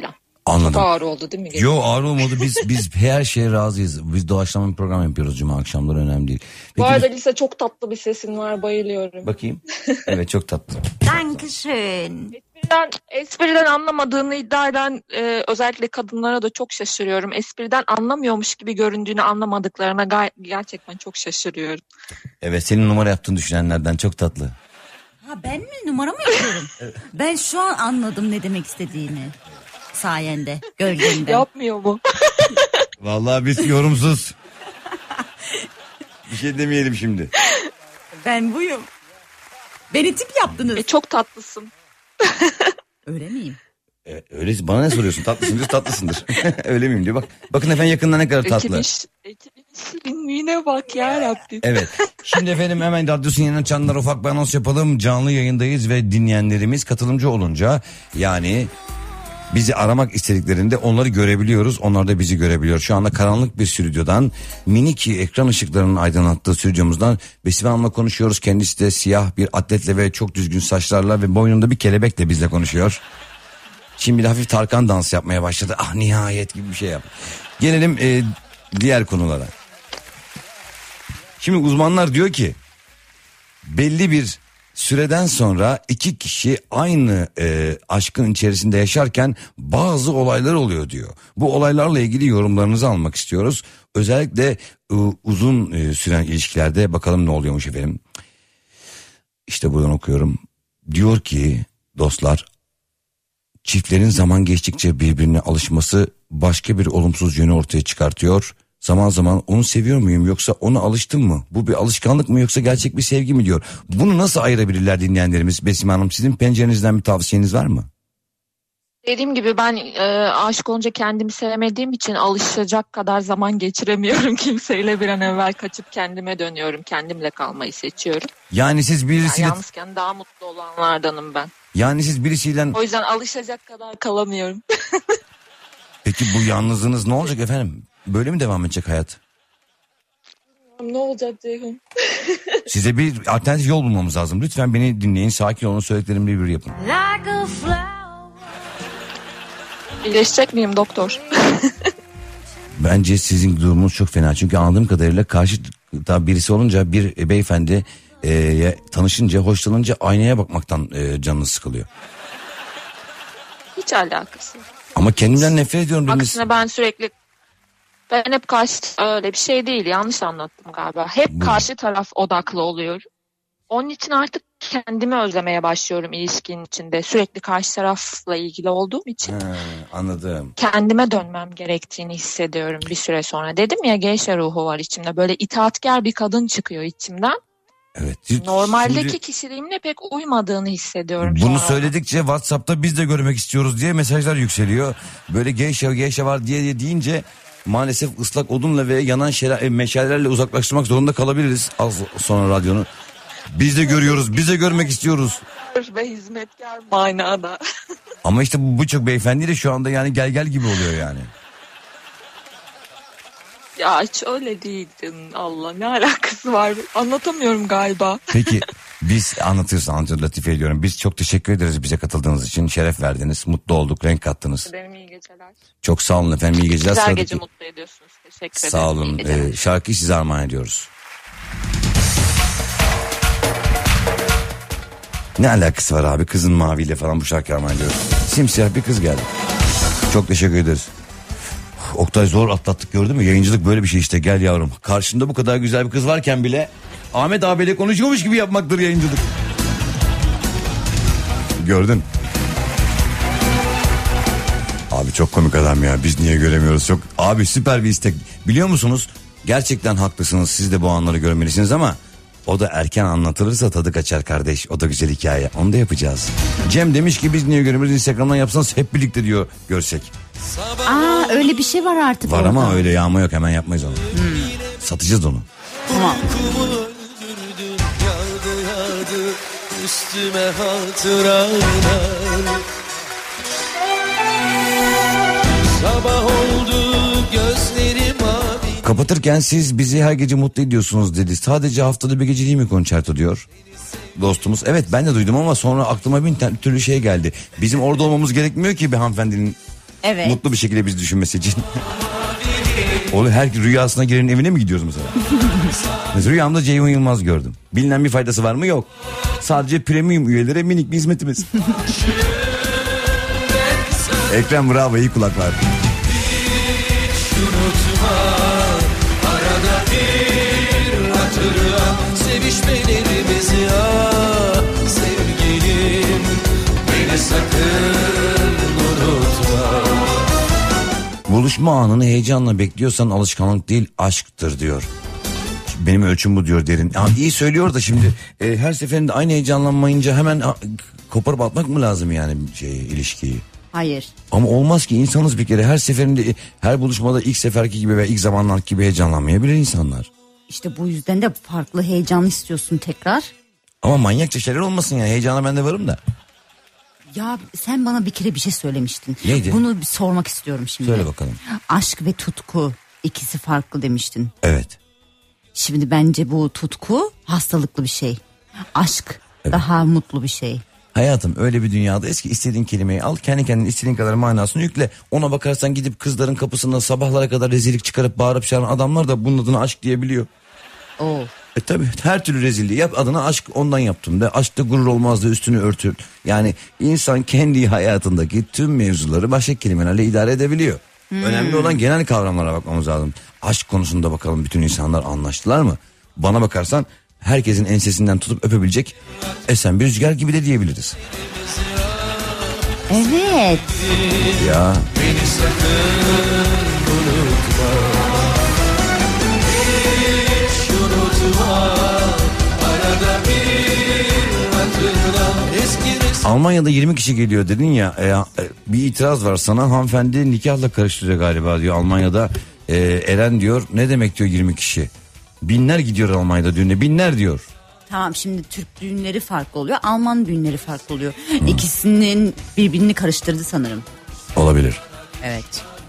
Anladım. Çok ağır oldu değil mi? Yo, ağır olmadı. Biz her şeye razıyız. Biz doğaçlama bir program yapıyoruz cuma akşamları, önemli değil. Bu arada Lisa, çok tatlı bir sesin var, bayılıyorum. Bakayım. Evet, çok tatlı. Dankeschön. Espriden anlamadığını iddia eden özellikle kadınlara da çok şaşırıyorum. Espriden anlamıyormuş gibi göründüğünü anlamadıklarına gerçekten çok şaşırıyorum. Evet, senin numara yaptığını düşünenlerden, çok tatlı. Ha, ben mi numara mı yapıyorum? Ben şu an anladım ne demek istediğini. Sayende, gölgende. Yapmıyor mu? Vallahi biz yorumsuz. Bir şey demeyelim şimdi. Ben buyum. Beni tip yaptınız. Çok tatlısın. Öyle miyim? Öyle, bana ne soruyorsun? Tatlısındır, tatlısındır. Öyle miyim diyor. Bakın efendim, yakında ne kadar tatlı. Ekibin şirinliğine bak ya Rabbim. Evet. Şimdi efendim hemen radyosun yanına çanlar, ufak bir anons yapalım. Canlı yayındayız ve dinleyenlerimiz katılımcı olunca, yani bizi aramak istediklerinde onları görebiliyoruz. Onlar da bizi görebiliyor. Şu anda karanlık bir stüdyodan, minik ekran ışıklarının aydınlattığı stüdyomuzdan Besime Hanım'la konuşuyoruz. Kendisi de siyah bir atletle ve çok düzgün saçlarla ve boynunda bir kelebekle bizle konuşuyor. Şimdi de hafif Tarkan dans yapmaya başladı. Ah, nihayet gibi bir şey yap. Gelelim diğer konulara. Şimdi uzmanlar diyor ki, belli bir süreden sonra iki kişi aynı aşkın içerisinde yaşarken bazı olaylar oluyor diyor. Bu olaylarla ilgili yorumlarınızı almak istiyoruz. Özellikle uzun süren ilişkilerde bakalım ne oluyormuş efendim. İşte buradan okuyorum. Diyor ki dostlar, çiftlerin zaman geçtikçe birbirine alışması başka bir olumsuz yönü ortaya çıkartıyor. Zaman zaman onu seviyor muyum yoksa ona alıştım mı? Bu bir alışkanlık mı yoksa gerçek bir sevgi mi diyor. Bunu nasıl ayırabilirler dinleyenlerimiz? Besime Hanım, sizin pencerenizden bir tavsiyeniz var mı? Dediğim gibi ben aşık olunca kendimi sevmediğim için alışacak kadar zaman geçiremiyorum kimseyle. Bir an evvel kaçıp kendime dönüyorum. Kendimle kalmayı seçiyorum. Yani siz birisiyle... Yani yalnızken daha mutlu olanlardanım ben. Yani siz birisiyle... O yüzden alışacak kadar kalamıyorum. Peki bu yalnızlığınız ne olacak efendim? Böyle mi devam edecek hayat? Ne olacak Ceyhun? Size bir alternatif yol bulmamız lazım. Lütfen beni dinleyin, sakin olun, söylediklerimi bir yapın. İyileşecek miyim doktor? Bence sizin durumunuz çok fena. Çünkü anladığım kadarıyla karşıda birisi olunca, bir beyefendi tanışınca, hoşlanınca aynaya bakmaktan canınız sıkılıyor. Hiç alakası. Ama kendimden nefret ediyorum. Aksine ben hep öyle bir şey değil, yanlış anlattım galiba. Hep karşı taraf odaklı oluyorum. Onun için artık kendimi özlemeye başlıyorum ilişkinin içinde. Sürekli karşı tarafla ilgili olduğum için. Anladım. Kendime dönmem gerektiğini hissediyorum bir süre sonra. Dedim ya, geyşa ruhu var içimde. Böyle itaatkar bir kadın çıkıyor içimden. Evet. Normaldeki kişiliğimle pek uymadığını hissediyorum. Bunu söyledikçe WhatsApp'ta biz de görmek istiyoruz diye mesajlar yükseliyor. Böyle geyşa var diye deyince maalesef ıslak odunla ve yanan meşalelerle uzaklaştırmak zorunda kalabiliriz az sonra radyonu. Biz de görüyoruz, biz de görmek istiyoruz. Ve hizmetkar manada. Ama işte bu çok beyefendi de şu anda yani gel gibi oluyor yani. Ya hiç öyle değildin, Allah, ne alakası var, anlatamıyorum galiba. Peki biz anlatıyoruz, latife ediyorum. Biz çok teşekkür ederiz bize katıldığınız için, şeref verdiniz, mutlu olduk, renk kattınız. Benim iyi geceler. Çok sağ olun efendim, iyi geceler. Güzel gece mutlu ediyorsunuz, teşekkür ederim. Sağ olun, şarkıyı size armağan ediyoruz. Ne alakası var abi, kızın maviyle falan bu şarkıyı armağan ediyoruz. Simsiyah bir kız geldi. Çok teşekkür ederiz. Oktay, zor atlattık, gördün mü? Yayıncılık böyle bir şey işte, gel yavrum. Karşında bu kadar güzel bir kız varken bile Ahmet abiyle konuşuyormuş gibi yapmaktır yayıncılık. Gördün. Abi çok komik adam ya, biz niye göremiyoruz? Çok abi, süper bir istek. Biliyor musunuz? Gerçekten haklısınız, siz de bu anları görmelisiniz ama o da erken anlatılırsa tadı kaçar kardeş. O da güzel hikaye, onu da yapacağız. Cem demiş ki biz niye göremiyoruz, Instagram'dan yapsanız hep birlikte diyor, görsek. Öyle bir şey var artık. Var orada. ama öyle yağma yok, hemen yapmayız onu. Satacağız onu. Tamam. Yağdı üstüme hatıralar. Sabah oldu gözlerim abi. Kapatırken siz bizi her gece mutlu ediyorsunuz dedi. Sadece haftada bir gece değil mi konçerto diyor dostumuz. Evet, ben de duydum ama sonra aklıma bin türlü şey geldi. Bizim orada olmamız gerekmiyor ki bir hanımefendinin Evet. Mutlu bir şekilde biz düşünmesi için. Oğlum her rüyasına girenin evine mi gidiyoruz mesela? Mesela rüyamda Ceyhun Yılmaz gördüm. Bilinen bir faydası var mı? Yok. Sadece premium üyelere minik bir hizmetimiz. Ekrem bravo, iyi kulaklar. Arada bir hatırla sevişmelerimiz ya sevgilim, beni sakın unutma. Buluşma anını heyecanla bekliyorsan alışkanlık değil aşktır diyor. Benim ölçüm bu diyor Derin. Ya iyi söylüyor da şimdi her seferinde aynı heyecanlanmayınca hemen koparıp atmak mı lazım yani ilişkiyi? Hayır. Ama olmaz ki, insanız bir kere, her seferinde her buluşmada ilk seferki gibi ve ilk zamanlar gibi heyecanlanmayabilir insanlar. İşte bu yüzden de farklı heyecan istiyorsun tekrar. Ama manyakça şeyler olmasın ya, heyecana ben de varım da. Ya sen bana bir kere bir şey söylemiştin. Neydi? Bunu bir sormak istiyorum şimdi. Söyle bakalım. Aşk ve tutku ikisi farklı demiştin. Evet. Şimdi bence bu tutku hastalıklı bir şey. Aşk daha mutlu bir şey. Hayatım öyle bir dünyadayız ki istediğin kelimeyi al, kendi kendine istediğin kadar manasını yükle. Ona bakarsan gidip kızların kapısında sabahlara kadar rezillik çıkarıp bağırıp çağıran adamlar da bunun adına aşk diyebiliyor. Oo. Tabii her türlü rezilliği yap, adına aşk, ondan yaptım de, aşkta gurur olmaz da üstünü örtür. Yani insan kendi hayatındaki tüm mevzuları başka kelimelerle idare edebiliyor. Önemli olan genel kavramlara bakmamız lazım. Aşk konusunda bakalım bütün insanlar anlaştılar mı? Bana bakarsan herkesin ensesinden tutup öpebilecek esen bir rüzgar gibi de diyebiliriz. Evet. Ya. Beni sakın unutma, hiç unutma, arada bir hatırla eski. Almanya'da 20 kişi geliyor dedin ya, bir itiraz var sana, hanımefendi nikahla karıştırıyor galiba diyor Almanya'da. Eren diyor, ne demek diyor 20 kişi? Binler gidiyor Almanya'da düğüne, binler diyor. Tamam, şimdi Türk düğünleri farklı oluyor, Alman düğünleri farklı oluyor. İkisinin birbirini karıştırdı sanırım. Olabilir. Evet.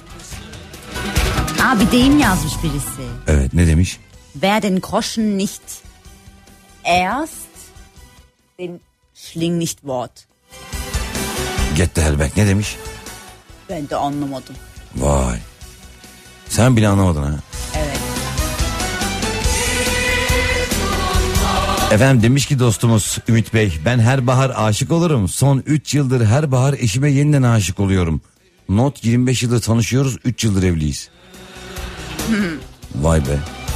Bir deyim yazmış birisi. Evet, ne demiş? Wer den Groschen nicht erst, den schling nicht Wort. Get the hell back, ne demiş? Ben de anlamadım. Vay. Sen bile anlamadın ha. Evet. Efendim demiş ki dostumuz Ümit Bey, ben her bahar aşık olurum. Son 3 yıldır her bahar eşime yeniden aşık oluyorum. Not 25 yıldır tanışıyoruz, 3 yıldır evliyiz. Vay be.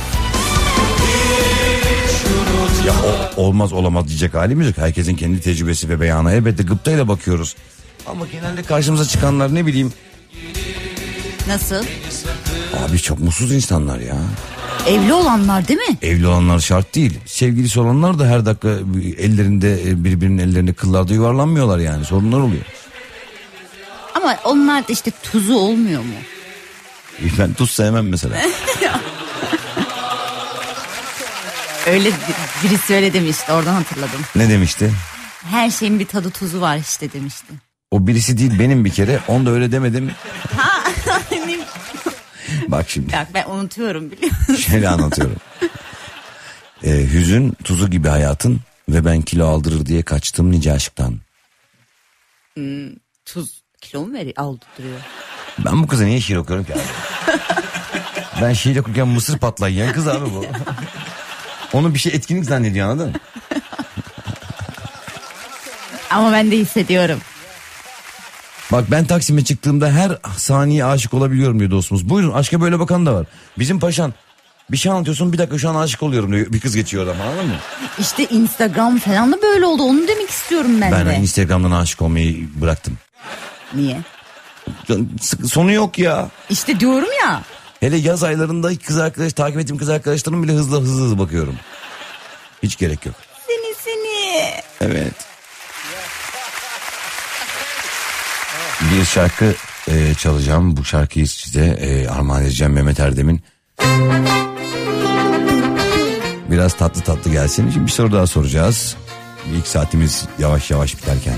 Ya olmaz olamaz diyecek halimiz yok. Herkesin kendi tecrübesi ve beyanı, elbette gıptayla bakıyoruz. Ama genelde karşımıza çıkanlar ne bileyim. Nasıl? Abi çok mutsuz insanlar ya. Evli olanlar değil mi? Evli olanlar şart değil. Sevgilisi olanlar da her dakika ellerinde, birbirinin ellerinde kıllarda yuvarlanmıyorlar yani. Sorunlar oluyor. Ama onlar da işte tuzu olmuyor mu? Ben tuz sevmem mesela. Öyle birisi öyle demişti, oradan hatırladım. Ne demişti? Her şeyin bir tadı tuzu var işte demişti. O birisi değil, benim bir kere. Onu da öyle demedim. Bak şimdi. Bak ben unutuyorum biliyor musun? Şöyle anlatıyorum. Hüzün tuzu gibi hayatın ve ben kilo aldırır diye kaçtım nice aşktan. Tuz kilo mu aldırıyor? Ben bu kıza niye şiir okuyorum ki abi? Ben şiir okurken mısır patlayan kız abi bu. Onu bir şey etkinlik zannediyor, anladın mı? Ama ben de hissediyorum. Bak ben Taksim'e çıktığımda her saniye aşık olabiliyorum diyor dostumuz. Buyurun, aşka böyle bakan da var. Bizim paşan bir şey anlatıyorsun, bir dakika şu an aşık oluyorum diyor. Bir kız geçiyor oradan, anladın mı? İşte Instagram falan da böyle oldu, onu demek istiyorum ben de. Ben Instagram'dan aşık olmayı bıraktım. Niye? Sonu yok ya. İşte diyorum ya. Hele yaz aylarında takip ettiğim kız arkadaşlarım bile hızlı bakıyorum. Hiç gerek yok. Seni. Evet. Bir şarkı çalacağım. Bu şarkıyı size armağan edeceğim, Mehmet Erdem'in. Biraz tatlı gelsin. Şimdi bir soru daha soracağız. İlk saatimiz yavaş yavaş biterken.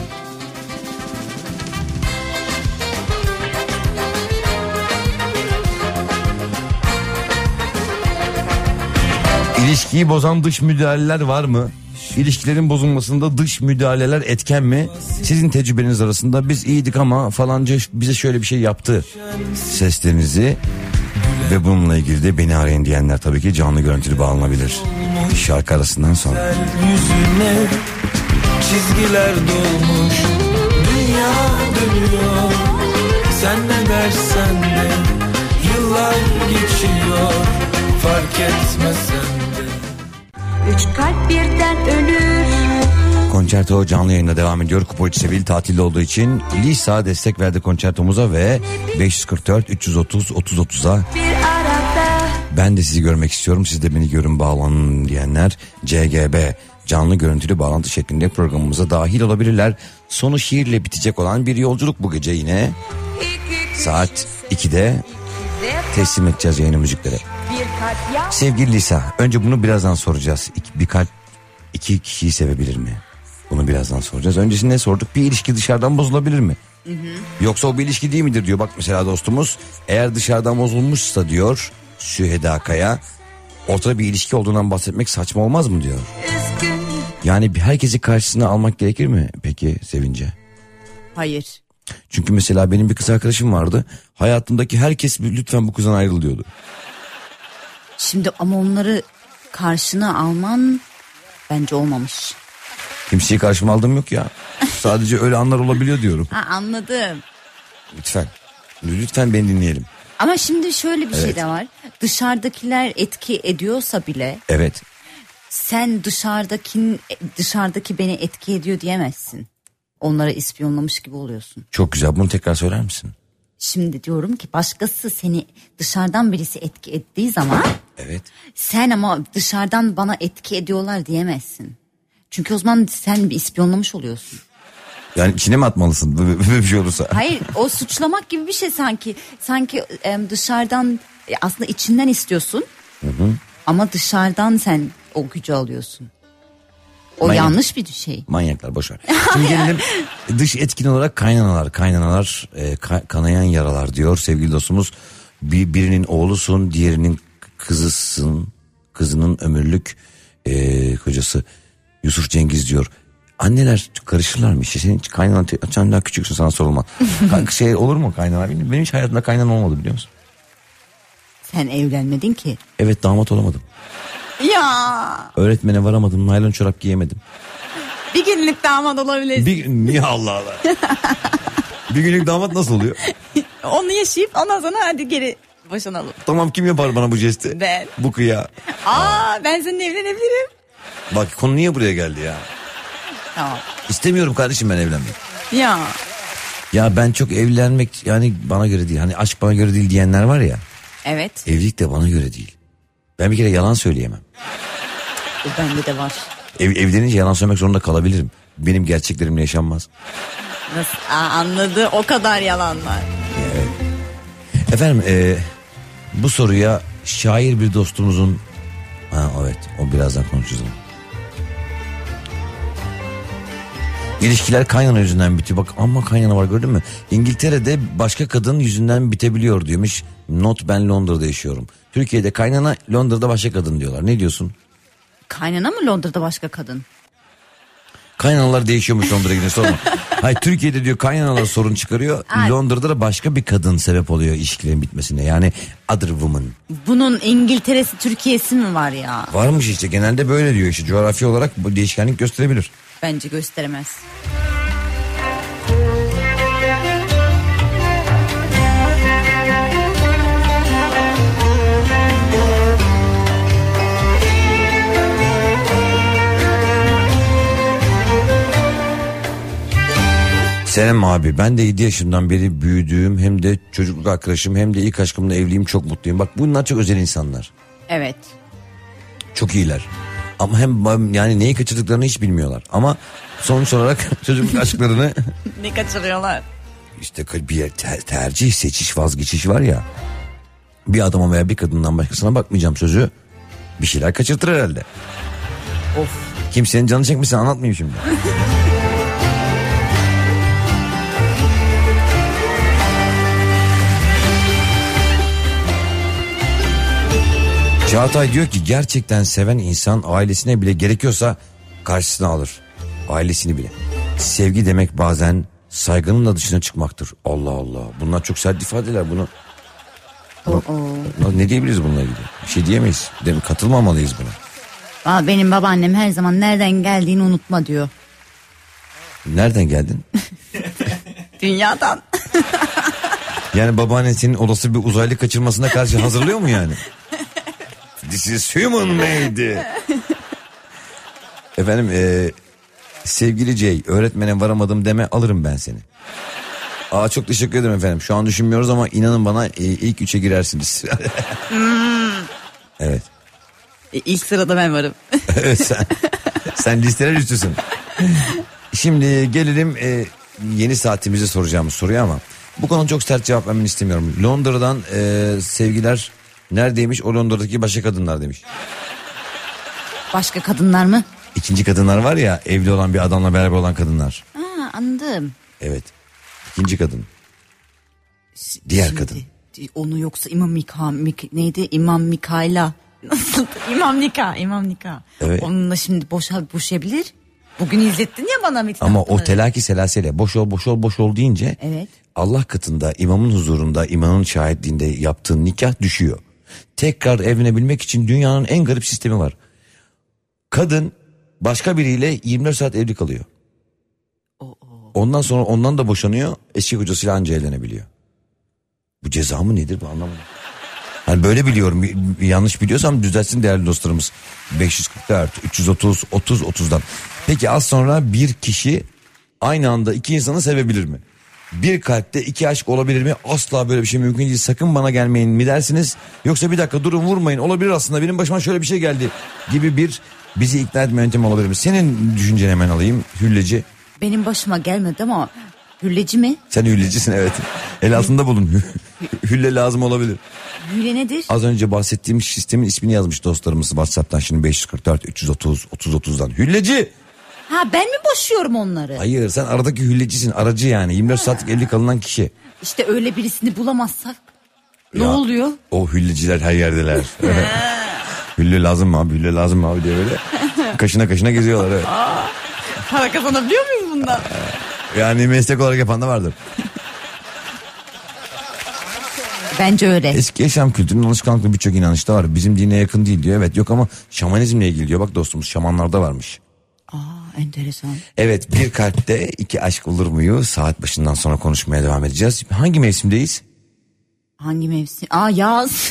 İlişkiyi bozan dış müdahaleler var mı? İlişkilerin bozulmasında dış müdahaleler etken mi? Sizin tecrübeniz arasında biz iyiydik ama falanca bize şöyle bir şey yaptı seslerinizi ve bununla ilgili de beni arayın diyenler tabii ki canlı görüntülü bağlanabilir. Şarkı arasından sonra. Yüzüne çizgiler dolmuş, dünya dönüyor. Sen ne dersen de yıllar geçiyor, fark etmesen de. Üç kalp birden ölür. Konçerto canlı yayında devam ediyor. Kupoyç Sevil tatilde olduğu için Lisa destek verdi konçertomuza ve 544 330 3030'a ben de sizi görmek istiyorum, siz de beni görün bağlanın diyenler CGB canlı görüntülü bağlantı şeklinde programımıza dahil olabilirler. Sonu şiirle bitecek olan bir yolculuk bu gece yine saat 2'de teslim edeceğiz yayını müziklere. Sevgili Lisa, önce bunu birazdan soracağız. Bir kalp iki kişiyi sevebilir mi? Bunu birazdan soracağız. Öncesinde sorduk, bir ilişki dışarıdan bozulabilir mi? Hı hı. Yoksa o bir ilişki değil midir diyor. Bak mesela dostumuz, eğer dışarıdan bozulmuşsa diyor Süheda Kaya, ortada bir ilişki olduğundan bahsetmek saçma olmaz mı diyor. Yani herkesi karşısına almak gerekir mi peki Sevince? Hayır. Çünkü mesela benim bir kız arkadaşım vardı. Hayatımdaki herkes lütfen bu kızdan ayrıl diyordu. Şimdi ama onları karşına alman bence olmamış. Kimseyi karşıma aldım yok ya. Sadece öyle anlar olabiliyor diyorum. Ha, anladım. Lütfen beni dinleyelim. Ama şimdi şöyle bir şey de var. Dışarıdakiler etki ediyorsa bile. Evet. Sen dışarıdaki beni etki ediyor diyemezsin. Onlara ispiyonlamış gibi oluyorsun. Çok güzel, bunu tekrar söyler misin? Şimdi diyorum ki başkası seni dışarıdan birisi etki ettiği zaman. Evet. Sen ama dışarıdan bana etki ediyorlar diyemezsin. Çünkü o zaman sen bir ispiyonlamış oluyorsun. Yani içine mi atmalısın böyle bir şey olursa? Hayır, o suçlamak gibi bir şey sanki. Sanki dışarıdan aslında içinden istiyorsun. Hı hı. Ama dışarıdan sen o gücü alıyorsun. O yanlış bir şey. Manyaklar, boşver. Şimdi gelelim dış etkin olarak kaynanalar kanayan yaralar diyor sevgili dostumuz. Birinin oğlusun, diğerinin kızısın, kızının ömürlük kocası Yusuf Cengiz diyor. Anneler karışırlar mı işte, senin kaynanan sen daha küçüksün, sana sorulmaz. Şey olur mu kaynana? Benim hiç hayatımda kaynanan olmadı, biliyor musun? Sen evlenmedin ki. Evet, damat olamadım. Ya. Öğretmene varamadım, naylon çorap giyemedim. Bir günlük damat olabilirsin. Niye Allah Allah? Bir günlük damat nasıl oluyor? Onu yaşayıp ondan sonra hadi geri boşanalım. Tamam, kim yapar bana bu jesti? Ben. Bu kıya. Ben seninle evlenebilirim. Bak konu niye buraya geldi ya? Tamam. İstemiyorum kardeşim ben evlenmek. Ya. Ya ben çok evlenmek yani bana göre değil. Hani aşk bana göre değil diyenler var ya. Evet. Evlilik de bana göre değil. Ben bir kere yalan söyleyemem. Bende de var. Evlenince yalan söylemek zorunda kalabilirim. Benim gerçeklerimle yaşanmaz. Nasıl? Anladı, o kadar yalanlar. Evet. Efendim bu soruya şair bir dostumuzun... evet, o birazdan konuşacağız. İlişkiler kaynana yüzünden bitiyor. Bak amma kaynana var, gördün mü? İngiltere'de başka kadın yüzünden bitebiliyor diyormuş. Not, ben Londra'da yaşıyorum. Türkiye'de kaynana, Londra'da başka kadın diyorlar. Ne diyorsun? Kaynana mı Londra'da başka kadın? Kaynanalar değişiyormuş Londra'ya gidince, sorma. Hayır, Türkiye'de diyor kaynanalar sorun çıkarıyor. Londra'da da başka bir kadın sebep oluyor ilişkilerin bitmesine. Yani other woman. Bunun İngiltere'si, Türkiye'si mi var ya? Varmış işte, genelde böyle diyor işte. Coğrafi olarak bu değişkenlik gösterebilir. Bence gösteremez. Senem abi, ben de 7 yaşımdan beri büyüdüğüm, hem de çocukluk arkadaşım, hem de ilk aşkımla evliyim, çok mutluyum. Bak bunlar çok özel insanlar. Evet. Çok iyiler. Ama hem yani neyi kaçırdıklarını hiç bilmiyorlar. Ama sonuç olarak çocukluk aşklarını... Ne kaçırıyorlar? İşte bir tercih, seçiş, vazgeçiş var ya. Bir adama veya bir kadından başkasına bakmayacağım sözü bir şeyler kaçırtır herhalde. Of. Kimsenin canı çekmişse anlatmayayım şimdi. Çağatay diyor ki gerçekten seven insan ailesine bile gerekiyorsa karşısına alır. Ailesini bile. Sevgi demek bazen saygının da dışına çıkmaktır. Allah Allah. Bunlar çok sert ifadeler. Bunu ne diyebiliriz bununla ilgili? Bir şey diyemeyiz. Değil mi? Katılmamalıyız buna. Benim babaannem her zaman nereden geldiğini unutma diyor. Nereden geldin? Dünyadan. Yani babaannen senin olası bir uzaylı kaçırmasına karşı hazırlıyor mu yani? This is human made. Efendim sevgili Jay, öğretmene varamadım deme, alırım ben seni. Çok teşekkür ederim efendim. Şu an düşünmüyoruz ama inanın bana ilk 3'e girersiniz. Evet. İlk sırada ben varım. Evet, sen listeler üstüsün. Şimdi gelelim yeni saatimizi soracağımız soruya ama bu konu çok sert cevap vermeni istemiyorum. Londra'dan sevgiler neredeymiş? O Londra'daki başka kadınlar demiş. Başka kadınlar mı? İkinci kadınlar var ya, evli olan bir adamla beraber olan kadınlar. Anladım. Evet. İkinci kadın. Diğer kadın. Onu yoksa İmam Mikail'a. Nasıl? İmam Nika. Evet. Onunla şimdi boşayabilir. Bugün izlettin ya bana Metin. Ama o telaki selasele boş ol deyince evet. Allah katında imamın huzurunda imamın şahitliğinde yaptığın nikah düşüyor. Tekrar evlenebilmek için dünyanın en garip sistemi var. Kadın başka biriyle 24 saat evli kalıyor. Ondan sonra ondan da boşanıyor, eski kocasıyla anca evlenebiliyor. Bu ceza mı nedir bu, anlamadım. Hani böyle biliyorum, bir yanlış biliyorsam düzeltsin değerli dostlarımız. 544 330 30 30'dan. Peki az sonra bir kişi aynı anda iki insanı sevebilir mi? Bir kalpte iki aşk olabilir mi? Asla böyle bir şey mümkün değil. Sakın bana gelmeyin mi dersiniz? Yoksa bir dakika durun, vurmayın, olabilir aslında, benim başıma şöyle bir şey geldi gibi bir bizi ikna etme yöntemi olabilir mi? Senin düşünceni hemen alayım Hülleci. Benim başıma gelmedi ama hülleci mi? Sen hüllecisin, evet. El altında bulun. Hülle lazım olabilir. Hülle nedir? Az önce bahsettiğim sistemin ismini yazmış dostlarımız WhatsApp'tan, şimdi 544 330 30 30'dan. Hülleci. Ben mi boşuyorum onları? Hayır, sen aradaki hüllecisin, aracı yani. 24 saatlik evli kalınan kişi. İşte öyle birisini bulamazsak ne Ya, oluyor? O hülleciler her yerdeler. Hülle lazım mı abi, hülle lazım mı abi diye böyle kaşına geziyorlar. Evet. Para kazanabiliyor muyuz bundan? Yani meslek olarak yapan da vardır. Bence öyle. Eski yaşam kültürünün alışkanlıklı birçok inanışta var. Bizim dine yakın değil diyor. Evet, yok ama şamanizmle ilgili diyor. Bak dostumuz, şamanlarda varmış. Enteresan. Evet, bir kalpte iki aşk olur muyu? Saat başından sonra konuşmaya devam edeceğiz. Hangi mevsimdeyiz? Hangi mevsim? Yaz.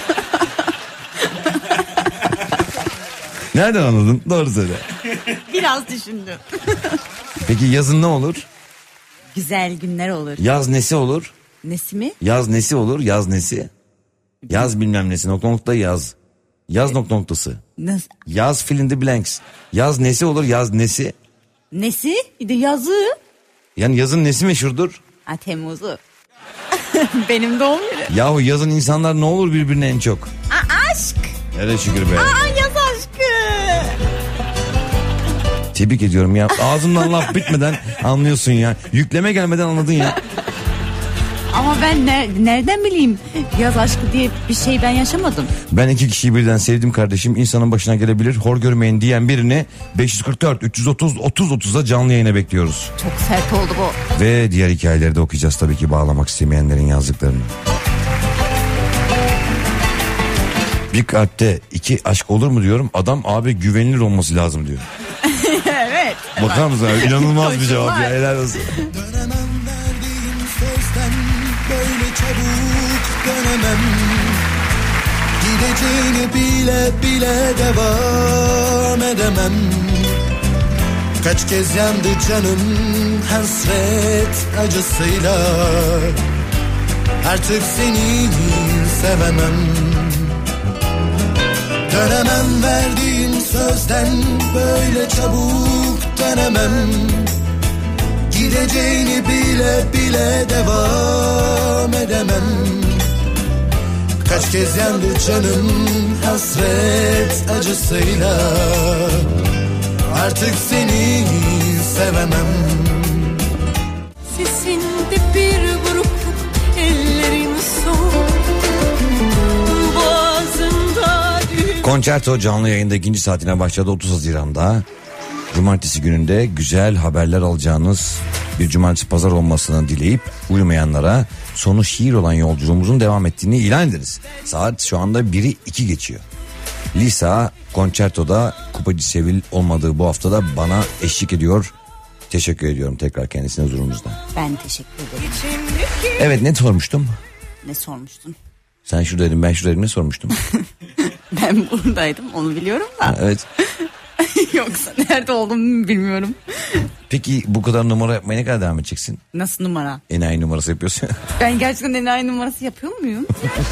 Nereden anladın? Doğru söyle. Biraz düşündüm. Peki yazın ne olur? Güzel günler olur. Yaz nesi olur? Nesi mi? Yaz nesi olur? Yaz nesi? Yaz bilmem nesi. Nokta yaz. Yaz noktası. Nasıl? Yaz fill in the blanks. Yaz nesi olur? Yaz nesi? Nesi? Bir de yazı. Yani yazın nesi meşhurdur? Temmuz'u. Benim doğum günü. Yahu yazın insanlar ne olur birbirine en çok? Aşk. Hele şükür be. Yaz aşkı. Tebrik ediyorum ya. Ağzımdan laf bitmeden anlıyorsun ya. Yükleme gelmeden anladın ya. Ama ben nereden bileyim, yaz aşkı diye bir şey ben yaşamadım. Ben iki kişiyi birden sevdim kardeşim. İnsanın başına gelebilir. Hor görmeyin diyen birini 544 330 30 30'da canlı yayına bekliyoruz. Çok sert oldu bu. Ve diğer hikayeleri de okuyacağız tabii ki, bağlamak istemeyenlerin yazdıklarını. Bir kalpte iki aşk olur mu diyorum. Adam abi güvenilir olması lazım diyor. Evet. Bakar mısın? İnanılmaz bir cevap ya. Helal olsun. Dönemem verdiğim sözden, böyle çabuk dönemem. Gideceğini bile bile devam edemem. Kaç kez yandı canım hasret acısıyla. Artık seni sevemem. Dönemem verdiğim sözden, böyle çabuk dönemem. Gideceğini bile bile devam edemem. Kaç kez yandı canım hasret acısıyla. Artık seni sevemem. Sesinde bir burukluk, ellerin soğuk, boğazında düğüm. Konçerto canlı yayında ikinci saatine başladı 30 Haziran'da. Cumartesi gününde güzel haberler alacağınız bir cumartesi pazar olmasını dileyip uyumayanlara sonu şiir olan yolculuğumuzun devam ettiğini ilan ederiz. Saat şu anda 1'i 2 geçiyor. Lisa Concerto'da Kupacı Sevil olmadığı bu haftada bana eşlik ediyor. Teşekkür ediyorum tekrar kendisine huzurumuzda. Ben teşekkür ederim. Evet, ne sormuştum? Ne sormuştun? Sen şuradaydım, ben şuradaydım, ne sormuştum? Ben buradaydım, onu biliyorum da. Evet. Yoksa nerede olduğumu bilmiyorum. Peki bu kadar numara yapmaya ne kadar devam edeceksin? Nasıl numara? Enayi numarası yapıyorsun. Ben gerçekten enayi numarası yapıyor muyum?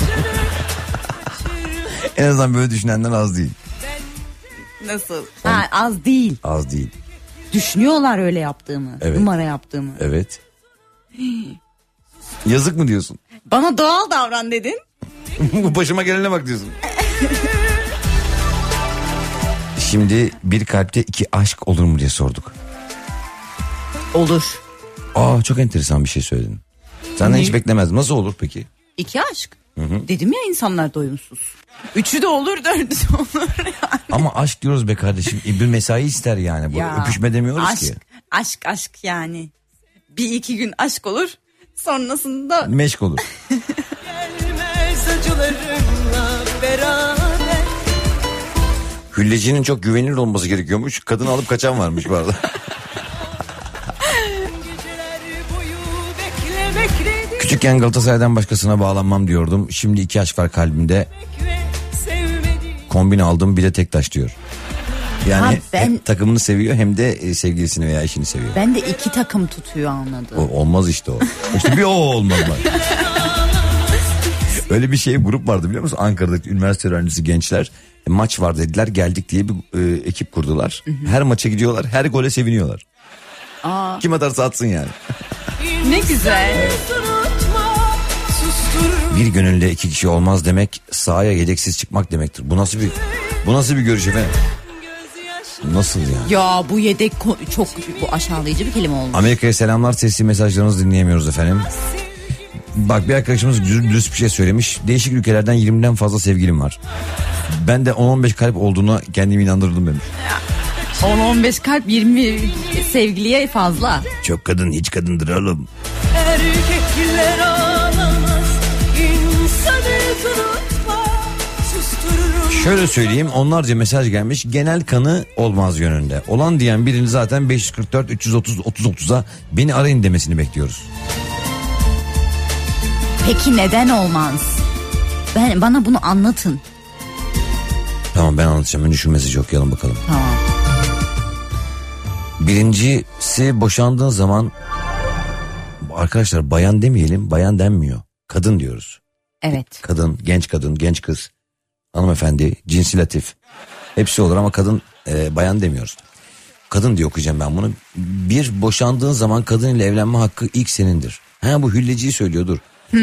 En azından böyle düşünenler az değil. Nasıl? Ha, az değil. Az değil. Düşünüyorlar öyle yaptığımı. Evet. Numara yaptığımı. Evet. Yazık mı diyorsun? Bana doğal davran dedin. Bu başıma gelene bak diyorsun. Şimdi bir kalpte 2 aşk olur mu diye sorduk. Olur. Aa, çok enteresan bir şey söyledin. Senden hiç beklemezdim. Nasıl olur peki? 2 aşk. Hı. Dedim ya, insanlar doyumsuz. 3'ü de olur, 4'ü de olur yani. Ama aşk diyoruz be kardeşim. Bir mesai ister yani. Ya, öpüşme demiyoruz aşk, ki. Aşk yani. 1-2 gün aşk olur. Sonrasında meşk olur. Gelmez acılarımla beraber. Hüllecinin çok güvenilir olması gerekiyormuş. Kadını alıp kaçan varmış bu arada. Küçükken Galatasaray'dan başkasına bağlanmam diyordum. Şimdi 2 aşk var kalbimde. Kombin aldım, bir de tek taş diyor. Yani hem takımını seviyor hem de sevgilisini veya eşini seviyor. Ben de 2 takım tutuyor, anladım. Olmaz işte o. İşte bir o olmaz bak. Öyle bir grup vardı biliyor musun? Ankara'daki üniversite öğrencisi gençler. Maç var dediler, geldik diye bir ekip kurdular. Hı-hı. Her maça gidiyorlar, her gole seviniyorlar. Aa. Kim atarsa atsın yani. Ne güzel. Bir gönülle 2 kişi olmaz demek, sahaya yedeksiz çıkmak demektir. Bu nasıl bir görüş efendim? Nasıl ya? Ya bu yedek çok bu aşağılayıcı bir kelime olmuş. Amerika'ya selamlar, sesli mesajlarınızı dinleyemiyoruz efendim. Bak, bir arkadaşımız dürüst bir şey söylemiş. Değişik ülkelerden 20'den fazla sevgilim var. Ben de 10-15 kalp olduğuna kendimi inandırdım demiş. 10-15 kalp 20 sevgiliye fazla. Çok kadın hiç kadındır oğlum. Erkekler ağlamaz, insanı unutma, sustururum. Şöyle söyleyeyim, onlarca mesaj gelmiş, genel kanı olmaz yönünde. Olan diyen birini zaten 544 330 3030'a beni arayın demesini bekliyoruz. Peki neden olmaz? Bana bunu anlatın. Tamam, ben anlatacağım. Önce şu mesajı okuyalım bakalım. Tamam. Birincisi, boşandığın zaman, arkadaşlar bayan demeyelim, bayan denmiyor. Kadın diyoruz. Evet. Kadın, genç kız, hanımefendi, cinsilatif. Hepsi olur ama kadın, bayan demiyoruz. Kadın diye okuyacağım ben bunu. Bir, boşandığın zaman kadın ile evlenme hakkı ilk senindir. Bu hülleciyi söylüyordur.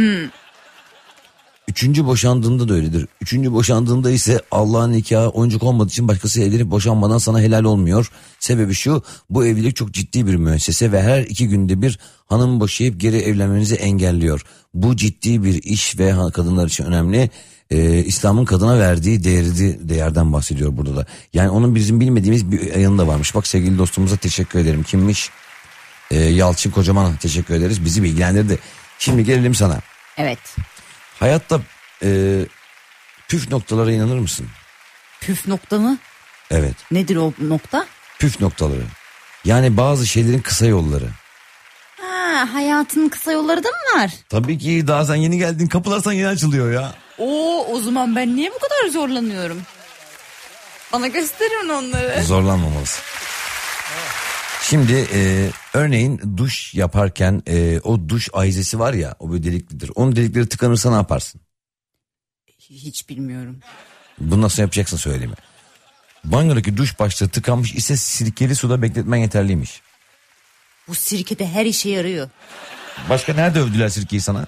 3. boşandığında da öyledir. 3. boşandığında ise Allah'ın nikahı oyuncak olmadığı için başkası evlenip boşanmadan sana helal olmuyor. Sebebi şu: bu evlilik çok ciddi bir müessese ve her 2 günde bir hanım boşayıp geri evlenmenizi engelliyor. Bu ciddi bir iş ve kadınlar için önemli. İslam'ın kadına verdiği değerden bahsediyor burada da. Yani onun bizim bilmediğimiz bir yanında varmış. Bak, sevgili dostumuza teşekkür ederim. Kimmiş? Yalçın Kocaman'a teşekkür ederiz. Bizi bilgilendirdi. Şimdi gelelim sana. Evet. Hayatta püf noktalara inanır mısın? Püf nokta mı? Evet. Nedir o nokta? Püf noktaları. Yani bazı şeylerin kısa yolları. Hayatın kısa yolları da mı var? Tabii ki, daha sen yeni geldin, kapılar sana yeni açılıyor ya. O zaman ben niye bu kadar zorlanıyorum? Bana gösterin onları. Zorlanmamalısın. Şimdi örneğin duş yaparken o duş ayzesi var ya, o böyle deliklidir. Onun delikleri tıkanırsa ne yaparsın? Hiç bilmiyorum. Bunu nasıl yapacaksın söyleyeyim. Banyodaki duş başlığı tıkanmış ise sirkeli suda bekletmen yeterliymiş. Bu sirke de her işe yarıyor. Başka nerede övdüler sirkeyi sana?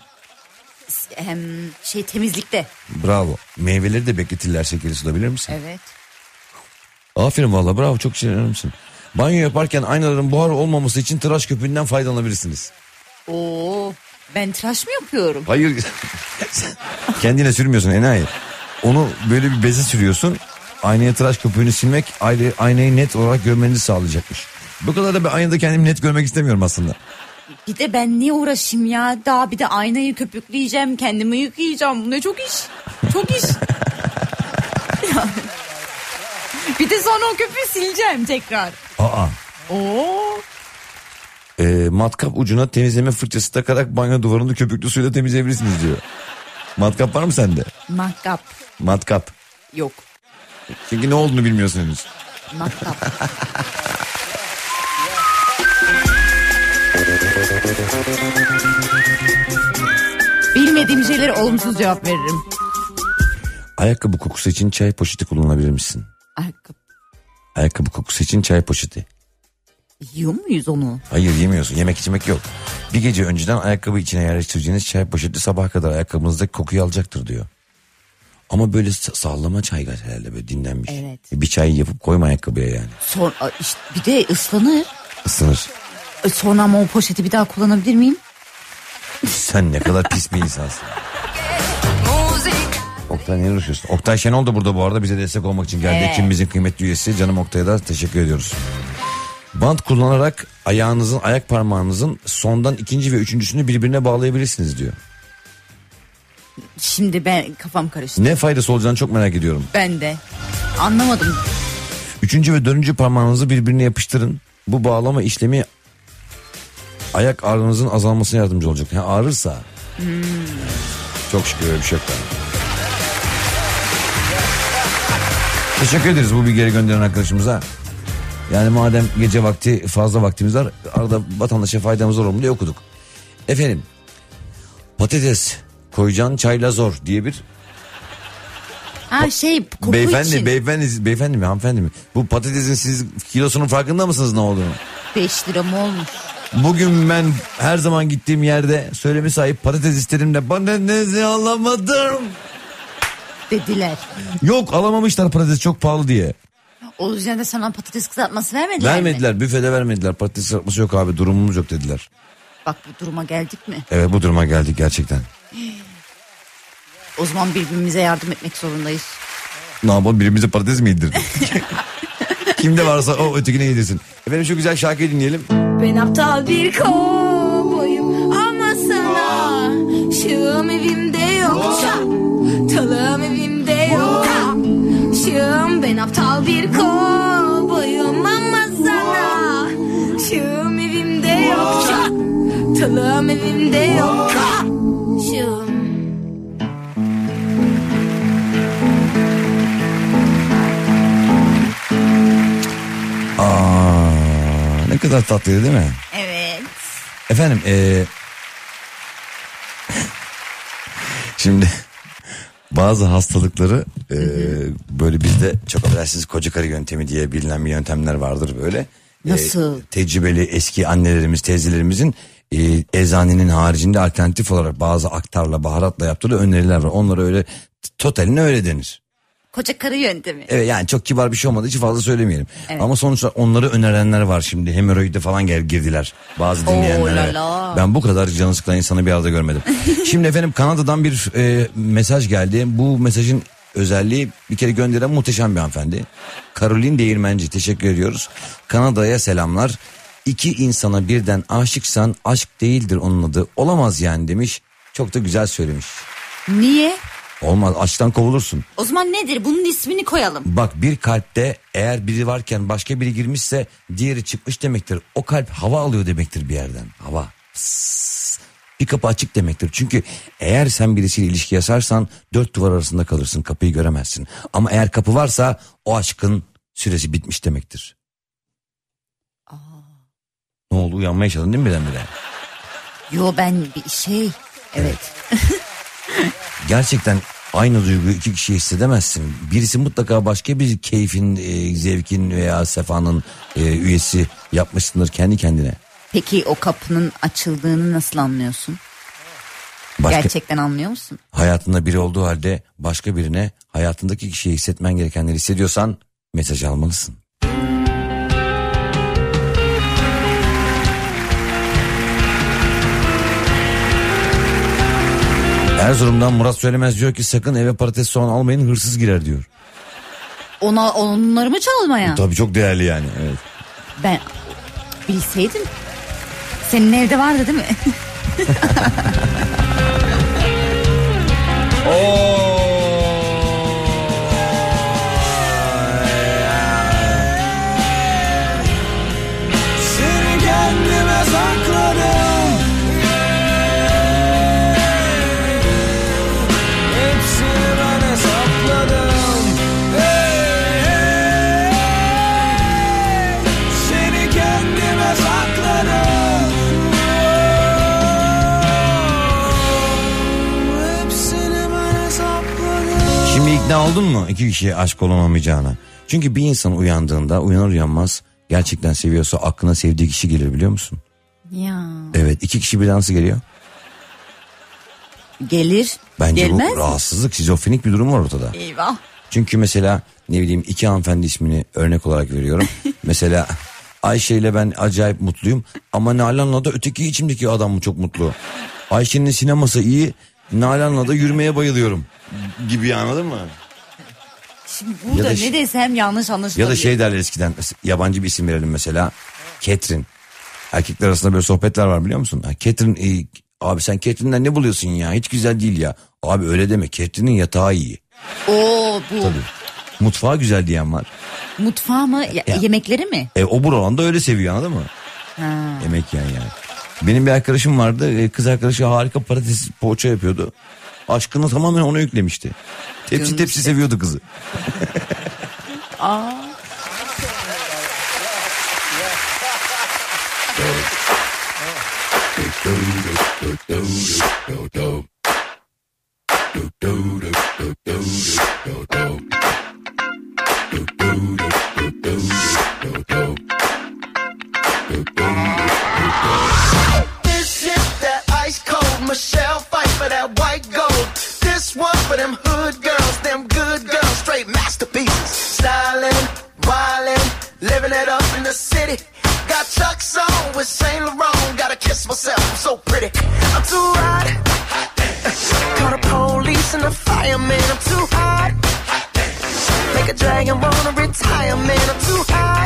Temizlikte. Bravo. Meyveleri de bekletirler sirkeli suda, bilir misin? Evet. Aferin valla, bravo, çok şey öğrenmişsin. Banyo yaparken aynaların buhar olmaması için tıraş köpüğünden faydalanabilirsiniz. Ben tıraş mı yapıyorum? Hayır. Kendine sürmüyorsun enayi. Onu böyle bir beze sürüyorsun. aynaya tıraş köpüğünü silmek aynayı net olarak görmenizi sağlayacakmış. Bu kadar da ben aynada kendimi net görmek istemiyorum aslında. Bir de ben niye uğraşayım ya? Daha bir de aynayı köpükleyeceğim, kendimi yıkayacağım. Bu ne çok iş. Çok iş. Bir de sonra o köpüğü sileceğim tekrar. Aa. Oo. Matkap ucuna temizleme fırçası takarak banyo duvarını köpüklü suyla temizleyebilirsiniz diyor. Matkap var mı sende? Matkap. Yok. Çünkü ne olduğunu bilmiyorsun henüz. Matkap. Bilmediğim şeylere olumsuz cevap veririm. Ayakkabı kokusu için çay poşeti kullanabilir misin? Ayakkabı kokusu için çay poşeti. Yiyor muyuz onu? Hayır, yemiyorsun. Yemek içmek yok. Bir gece önceden ayakkabı içine yerleştireceğiniz çay poşeti sabaha kadar ayakkabınızdaki kokuyu alacaktır diyor. Ama böyle sallama çay herhalde, böyle dinlenmiş. Evet. Bir çay yapıp koyma ayakkabıya yani. Sonra işte bir de ıslanır. Isınır. Sonra ama o poşeti bir daha kullanabilir miyim? Sen ne kadar pis bir insansın. Oktay ne uğraşıyorsun? Oktay Şenol da burada bu arada, bize destek olmak için geldi. Ekibimizin kıymetli üyesi. Canım Oktay'a da teşekkür ediyoruz. Bant kullanarak ayak parmağınızın sondan ikinci ve üçüncüsünü birbirine bağlayabilirsiniz diyor. Şimdi ben kafam karıştı. Ne faydası olacağını çok merak ediyorum. Ben de. Anlamadım. Üçüncü ve dördüncü parmağınızı birbirine yapıştırın. Bu bağlama işlemi ayak ağrınızın azalmasına yardımcı olacak. Ağrırsa. Çok şükür öyle bir şey yok. Teşekkür ederiz bu bilgileri gönderen arkadaşımıza. Yani madem gece vakti fazla vaktimiz var, arada vatandaşa faydamız olur mu diye okuduk. Efendim, patates koyacaksın çayla zor diye bir... koku için. Beyefendi mi, hanımefendi mi? Bu patatesin siz kilosunun farkında mısınız ne olduğunu? 5 lira mı olmuş? Bugün ben her zaman gittiğim yerde söylemi sahip patates istedim de patatesi alamadım dediler. Yok, alamamışlar patates çok pahalı diye. O yüzden de sana patates kızartması vermediler mi? Büfede vermediler, patates kızartması yok abi, durumumuz yok dediler. Bak bu duruma geldik mi? Evet, bu duruma geldik gerçekten. O zaman birbirimize yardım etmek zorundayız. Ne yapalım, birbirimize patates mi yedirdik? Kimde varsa o ötekine yedirsin. Efendim şu güzel şarkıyı dinleyelim. Ben aptal bir kovboyum ama sana şığım evimde yok, talım evimde yok. Şığım, ben aptal bir kovboyum ama sana şığım evimde yok, talım evimde yok. Şığım. Ne kadar tatlıydı değil mi? Evet. Efendim şimdi bazı hastalıkları böyle bizde çok affedersiniz koca karı yöntemi diye bilinen bir yöntemler vardır böyle. Nasıl? Tecrübeli eski annelerimiz, teyzelerimizin eczanenin haricinde alternatif olarak bazı aktarla, baharatla yaptığı öneriler var. Onlara öyle totaline öyle denir. Koca karı yöntemi. Evet, yani çok kibar bir şey olmadığı için fazla söylemeyelim. Evet. Ama sonuçta onları önerenler var şimdi. Hemoroide falan girdiler bazı dinleyenlere. Ben bu kadar canı sıkılan insanı bir arada görmedim. Şimdi efendim Kanada'dan bir mesaj geldi. Bu mesajın özelliği, bir kere gönderen muhteşem bir hanımefendi. Caroline Değirmenci, teşekkür ediyoruz. Kanada'ya selamlar. 2 insana birden aşıksan aşk değildir onun adı. Olamaz yani demiş. Çok da güzel söylemiş. Niye? Olmaz, aşktan kovulursun. O zaman nedir? Bunun ismini koyalım. Bak, bir kalpte eğer biri varken başka biri girmişse diğeri çıkmış demektir. O kalp hava alıyor demektir bir yerden. Hava. Psss. Bir kapı açık demektir. Çünkü eğer sen birisiyle ilişki yaşarsan 4 duvar arasında kalırsın, kapıyı göremezsin. Ama eğer kapı varsa o aşkın süresi bitmiş demektir. Ne oldu, uyanmaya çalıştın değil mi birdenbire? Yo, ben bir evet. Gerçekten aynı duyguyu 2 kişi hissedemezsin. Birisi mutlaka başka bir keyfin, zevkin veya sefanın üyesi yapmışsındır kendi kendine. Peki o kapının açıldığını nasıl anlıyorsun? Gerçekten anlıyor musun? Hayatında biri olduğu halde başka birine hayatındaki kişiye hissetmen gerekenleri hissediyorsan mesaj almalısın. Erzurum'dan Murat Söylemez diyor ki sakın eve patates soğan almayın, hırsız girer diyor. Onları mı çalmaya? Tabii çok değerli yani. Evet. Ben bilseydim. Senin evde vardı değil mi? Seni kendime sakladım. Hepsini ben hesapladım. Seni kendime sakladım. Hepsini ben hesapladım. Şimdi ikna oldun mu iki kişiye aşk olamayacağına? Çünkü bir insan uyandığında uyanır uyanmaz gerçekten seviyorsa aklına sevdiği kişi gelir, biliyor musun? Ya. Evet, iki kişi birden nasıl geliyor? Gelir. Bence Gelmez bu mi? rahatsızlık, şizofrenik bir durum var ortada. Eyvah. Çünkü mesela ne bileyim iki hanımefendi ismini örnek olarak veriyorum. Mesela Ayşe ile ben acayip mutluyum ama Nalan'la da öteki içimdeki adam mı çok mutlu. Ayşe'nin sineması iyi, Nalan'la da yürümeye bayılıyorum gibi, anladın mı? Şimdi burada Ya da ne desem yanlış anlaşılır. Ya da şey derler eskiden, yabancı bir isim verelim mesela, Catherine. Erkekler arasında böyle sohbetler var, biliyor musun? Catherine, abi sen Catherine'den ne buluyorsun ya, hiç güzel değil ya. Abi öyle deme, Catherine'in yatağı iyi. Oo bu. Tabii. Mutfağı güzel diyen var. Mutfağı mı? Yemekleri mi? O buradan da öyle seviyor, anladın mı? Ha. Yemek yani. Benim bir arkadaşım vardı, kız arkadaşı harika patates poğaça yapıyordu. Aşkını tamamen ona yüklemişti. Tepsi seviyordu kızı. Aa. This is that ice cold Michelle fight for that white gold. This one for them hood girls, them good girls, straight masterpieces. Styling, wildin', living it up in the city. Got Chuck's on with Saint Laurent. Gotta kiss myself, I'm so pretty. I'm too hot. Call the police and the fireman. I'm too hot. Make a dragon wanna retire, man. I'm too hot.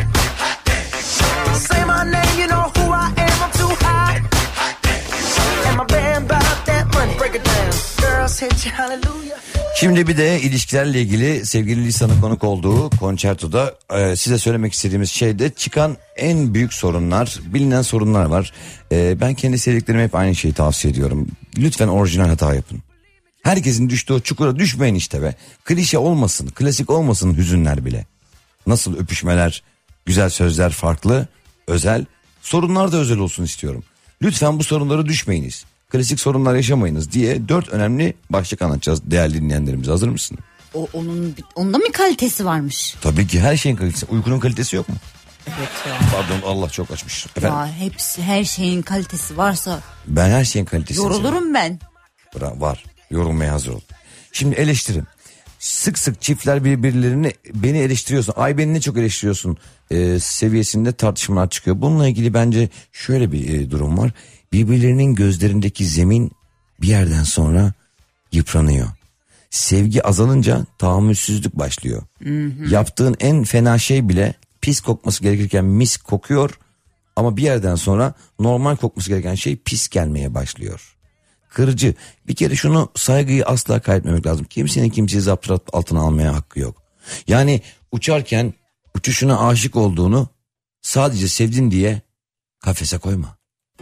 Say my name, you know who I am. I'm too hot. And my band bought that money. Break it down. Girls hit you, hallelujah. Şimdi bir de ilişkilerle ilgili sevgili Lisa'nın konuk olduğu konçertoda size söylemek istediğimiz şeyde çıkan en büyük sorunlar, bilinen sorunlar var. Ben kendi sevdiklerime hep aynı şeyi tavsiye ediyorum. Lütfen orijinal hata yapın. Herkesin düştüğü o çukura düşmeyin işte be. Klişe olmasın, klasik olmasın hüzünler bile. Nasıl öpüşmeler, güzel sözler farklı, özel, sorunlar da özel olsun istiyorum. Lütfen bu sorunlara düşmeyiniz. Klasik sorunlar yaşamayınız diye 4 önemli başlık anlatacağız değerli dinleyenlerimiz. Hazır mısın? Onun da mı kalitesi varmış? Tabii ki her şeyin kalitesi. Uykunun kalitesi yok mu? Evet ya. Pardon, Allah çok açmış. Efendim? Ya hepsi, her şeyin kalitesi varsa Ben her şeyin kalitesini yorulurum ben. var. Yorulmaya hazır ol. Şimdi eleştirin. Sık sık çiftler birbirlerini, beni eleştiriyorsun, ay beni ne çok eleştiriyorsun seviyesinde tartışmalar çıkıyor. Bununla ilgili bence şöyle bir durum var. Birbirlerinin gözlerindeki zemin bir yerden sonra yıpranıyor. Sevgi azalınca tahammülsüzlük başlıyor. Yaptığın en fena şey bile pis kokması gerekirken mis kokuyor. Ama bir yerden sonra normal kokması gereken şey pis gelmeye başlıyor. Kırıcı. Bir kere şunu, saygıyı asla kaybetmemek lazım. Kimsenin kimseyi zapturapt altına almaya hakkı yok. Yani uçarken uçuşuna aşık olduğunu sadece sevdin diye kafese koyma.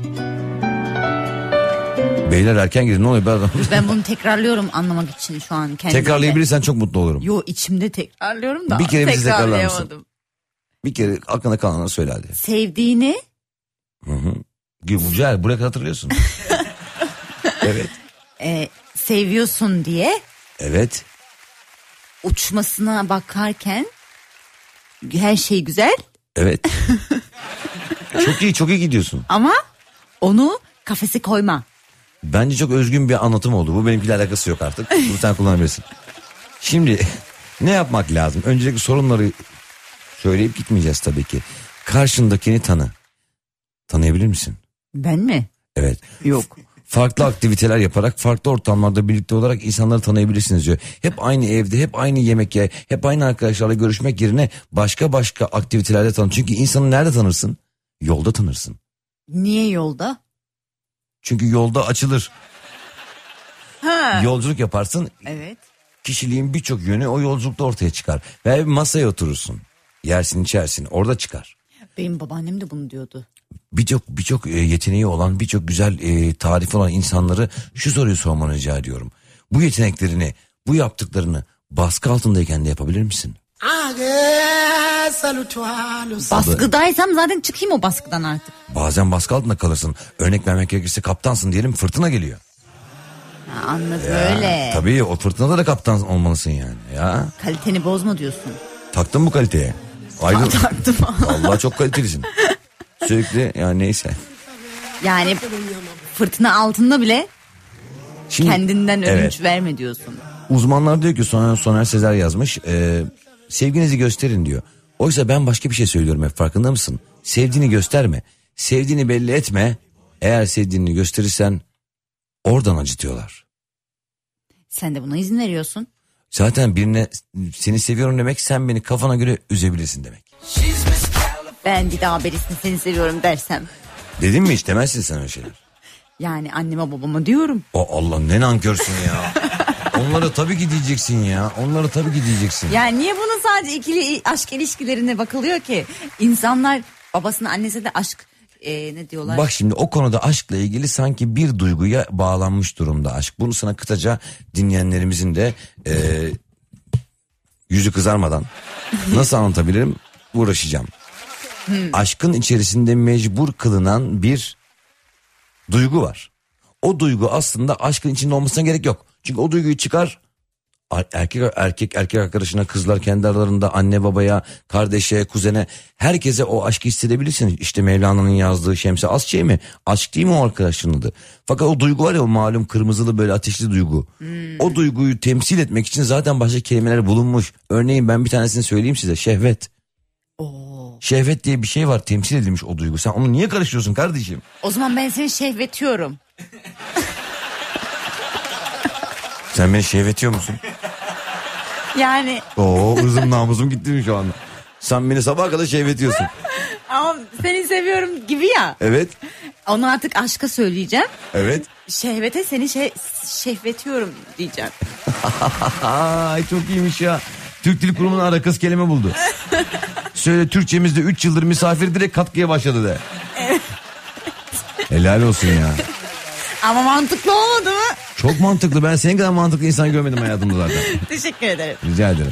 Beyler erken gidin, ne oluyor be adam? Ben bunu tekrarlıyorum anlamak için şu an kendimde. Tekrarlayabilirsen çok mutlu olurum. Yo, içimde tekrarlıyorum da Bir kere bizi tekrarlar mısın? tekrarlayamadım. Bir kere aklına kalanları söyle hadi. Sevdiğini Güzel, buraya kadar hatırlıyorsun. Evet. Seviyorsun diye Evet. uçmasına bakarken her şey güzel Evet. Çok iyi gidiyorsun. ama onu kafese koyma. Bence çok özgün bir anlatım oldu. Bu benimkiyle alakası yok artık. Bunu sen kullanabilirsin. Şimdi ne yapmak lazım? Öncelikle sorunları söyleyip gitmeyeceğiz tabii ki. Karşındakini tanı. Tanıyabilir misin? Ben mi? Evet. Yok. Farklı aktiviteler yaparak, farklı ortamlarda birlikte olarak insanları tanıyabilirsiniz diyor. Hep aynı evde, hep aynı yemek ye, hep aynı arkadaşlarla görüşmek yerine başka aktivitelerde tanı. Çünkü insanı nerede tanırsın? Yolda tanırsın. Niye yolda? Çünkü yolda açılır. Ha. Yolculuk yaparsın. Evet. Kişiliğin birçok yönü o yolculukta ortaya çıkar. Ve bir masaya oturursun. Yersin içersin, orada çıkar. Benim babaannem de bunu diyordu. Birçok yeteneği olan, birçok güzel tarifi olan insanları şu soruyu sormanı rica ediyorum. Bu yeteneklerini, bu yaptıklarını baskı altındayken de yapabilir misin? Baskıdaysam zaten çıkayım o baskıdan artık. Bazen baskı altında kalırsın. Örnek vermek gerekirse kaptansın diyelim, fırtına geliyor. Ha, anladım öyle. Tabii o fırtınada da kaptan olmalısın yani. Ya. Kaliteni bozma diyorsun. Taktın bu kaliteye. Aydın. Taktım. Vallahi çok kalitelisin. Sürekli yani neyse. Yani fırtına altında bile Şimdi, kendinden ödünç verme diyorsun. Uzmanlar diyor ki Soner Sezer yazmış. Sevginizi gösterin diyor. Oysa ben başka bir şey söylüyorum hep, farkında mısın? Sevdiğini gösterme. Sevdiğini belli etme. Eğer sevdiğini gösterirsen oradan acıtıyorlar. Sen de buna izin veriyorsun. Zaten birine seni seviyorum demek, sen beni kafana göre üzebilirsin demek. Ben bir daha birisini seni seviyorum dersem. Dedin mi hiç, demezsin sen öyle şeyler. Yani anneme babama diyorum. O Allah, ne nankörsün ya. Onlara tabii ki diyeceksin ya. Onlara tabii ki diyeceksin. Yani niye bunun sadece ikili aşk ilişkilerine bakılıyor ki? İnsanlar babasına annesine de aşk ne diyorlar? Bak şimdi o konuda aşkla ilgili sanki bir duyguya bağlanmış durumda aşk. Bunu sana kısaca dinleyenlerimizin de yüzü kızarmadan nasıl anlatabilirim, uğraşacağım. Aşkın içerisinde mecbur kılınan bir duygu var. O duygu aslında aşkın içinde olmasına gerek yok. Çünkü o duyguyu çıkar, erkek arkadaşına, kızlar kendi aralarında, anne babaya, kardeşe, kuzene, herkese o aşkı hissedebilirsin. İşte Mevlana'nın yazdığı Şems-i Asçe mi? Aşk değil mi o arkadaşının adı? Fakat o duygu var ya, o malum kırmızılı böyle ateşli duygu. O duyguyu temsil etmek için zaten başka kelimeler bulunmuş. Örneğin ben bir tanesini söyleyeyim size: şehvet. Şehvet diye bir şey var, temsil edilmiş o duygu. Sen onu niye karıştırıyorsun kardeşim? O zaman ben seni şehvetiyorum. Sen beni şehvetiyor musun? Yani. Hızım namusum gitti mi şu anda? Sen beni sabaha kadar şehvetiyorsun. Ama seni seviyorum gibi ya. Evet. Onu artık aşka söyleyeceğim. Evet. Şehvete seni şehvetiyorum diyeceğim. Ay çok iyiymiş ya. Türk Dil Kurumu'nun ara kız kelime buldu. Söyle, Türkçemizde 3 yıldır misafir direkt katkıya başladı de. Evet. Helal olsun ya. Ama mantıklı olmadı mı? Çok mantıklı. Ben senin kadar mantıklı insan görmedim hayatımda zaten. Teşekkür ederim. Rica ederim.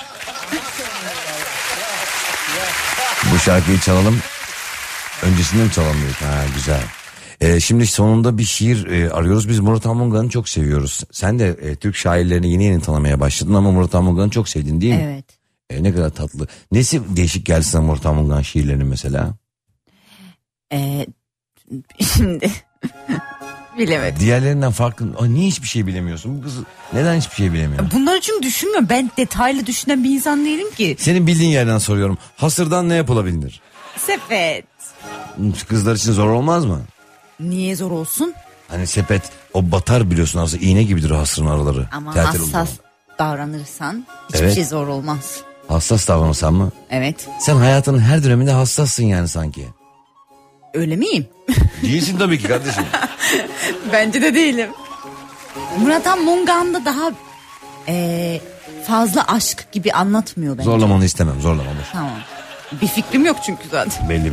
Bu şarkıyı çalalım. Öncesinde mi çalalım dedik? Ha, güzel. Şimdi sonunda bir şiir arıyoruz. Biz Murat Anmungan'ı çok seviyoruz. Sen de Türk şairlerini yeni tanımaya başladın ama Murat Anmungan'ı çok sevdin değil mi? Evet. Ne kadar tatlı. Nesi değişik geldi sana Murat Anmungan şiirlerinin mesela? Şimdi bilemedim. Diğerlerinden farklı. Niye hiçbir şey bilemiyorsun? Bu kız neden hiçbir şey bilemiyor? Bunları çünkü düşünmüyorum. Ben detaylı düşünen bir insan değilim ki. Senin bildiğin yerden soruyorum. Hasırdan ne yapılabilir? Sepet. Kızlar için zor olmaz mı? Niye zor olsun? Hani sepet o batar biliyorsun, aslında iğne gibidir o hasırın araları. Ama Tertel hassas olur. davranırsan hiçbir Evet. şey zor olmaz. Hassas davranırsan mı? Evet. Sen hayatının her döneminde hassassın yani sanki. Öyle miyim? Değilsin tabii ki kardeşim. Bence de değilim. Murat Anmungan da daha fazla aşk gibi anlatmıyor bence. Zorlamanı istemem, zorlama. Tamam. Bir fikrim yok çünkü zaten. Belli.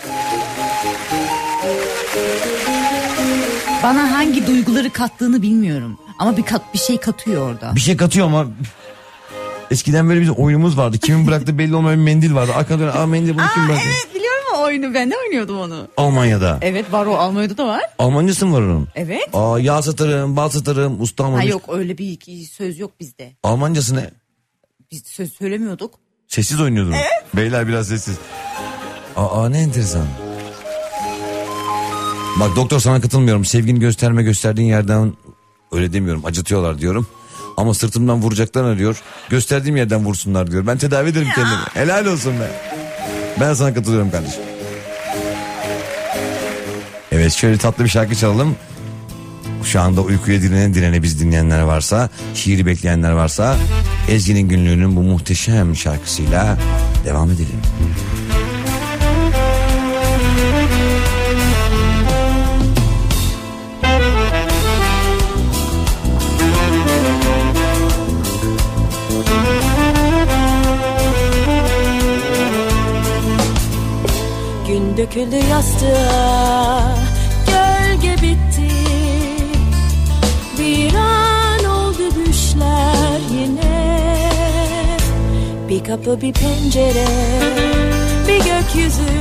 Bana hangi duyguları kattığını bilmiyorum. Ama bir şey katıyor orada. Bir şey katıyor ama eskiden böyle bir oyunumuz vardı. Kimin bıraktığı belli olmayan bir mendil vardı. Arkadan dönen mendil bunu kim bıraktı? Evet biliyorum o oyunu, ben de oynuyordum onu. Almanya'da. Evet var, o Almanya'da da var. Almancası mı var onun? Evet. Yağ satarım, bal satarım, ustam olmuş. Ha yok, öyle bir söz yok bizde. Almancası ne? Biz söz söylemiyorduk. Sessiz oynuyordun. Evet. Beyler biraz sessiz. Ne enteresan. Bak doktor, sana katılmıyorum. Sevgini gösterdiğin yerden, öyle demiyorum, acıtıyorlar diyorum. Ama sırtımdan vuracaklar diyor. Gösterdiğim yerden vursunlar diyor. Ben tedavi ederim kendimi. Helal olsun be. Ben sana katılıyorum kardeşim. Evet, şöyle tatlı bir şarkı çalalım. Şu anda uykuya direne biz dinleyenler varsa, şiiri bekleyenler varsa Ezgi'nin Günlüğü'nün bu muhteşem şarkısıyla devam edelim. Gün döküldü yastığa, gölge bitti. Bir an oldu düşler yine. Bir kapı, bir pencere, bir gökyüzü.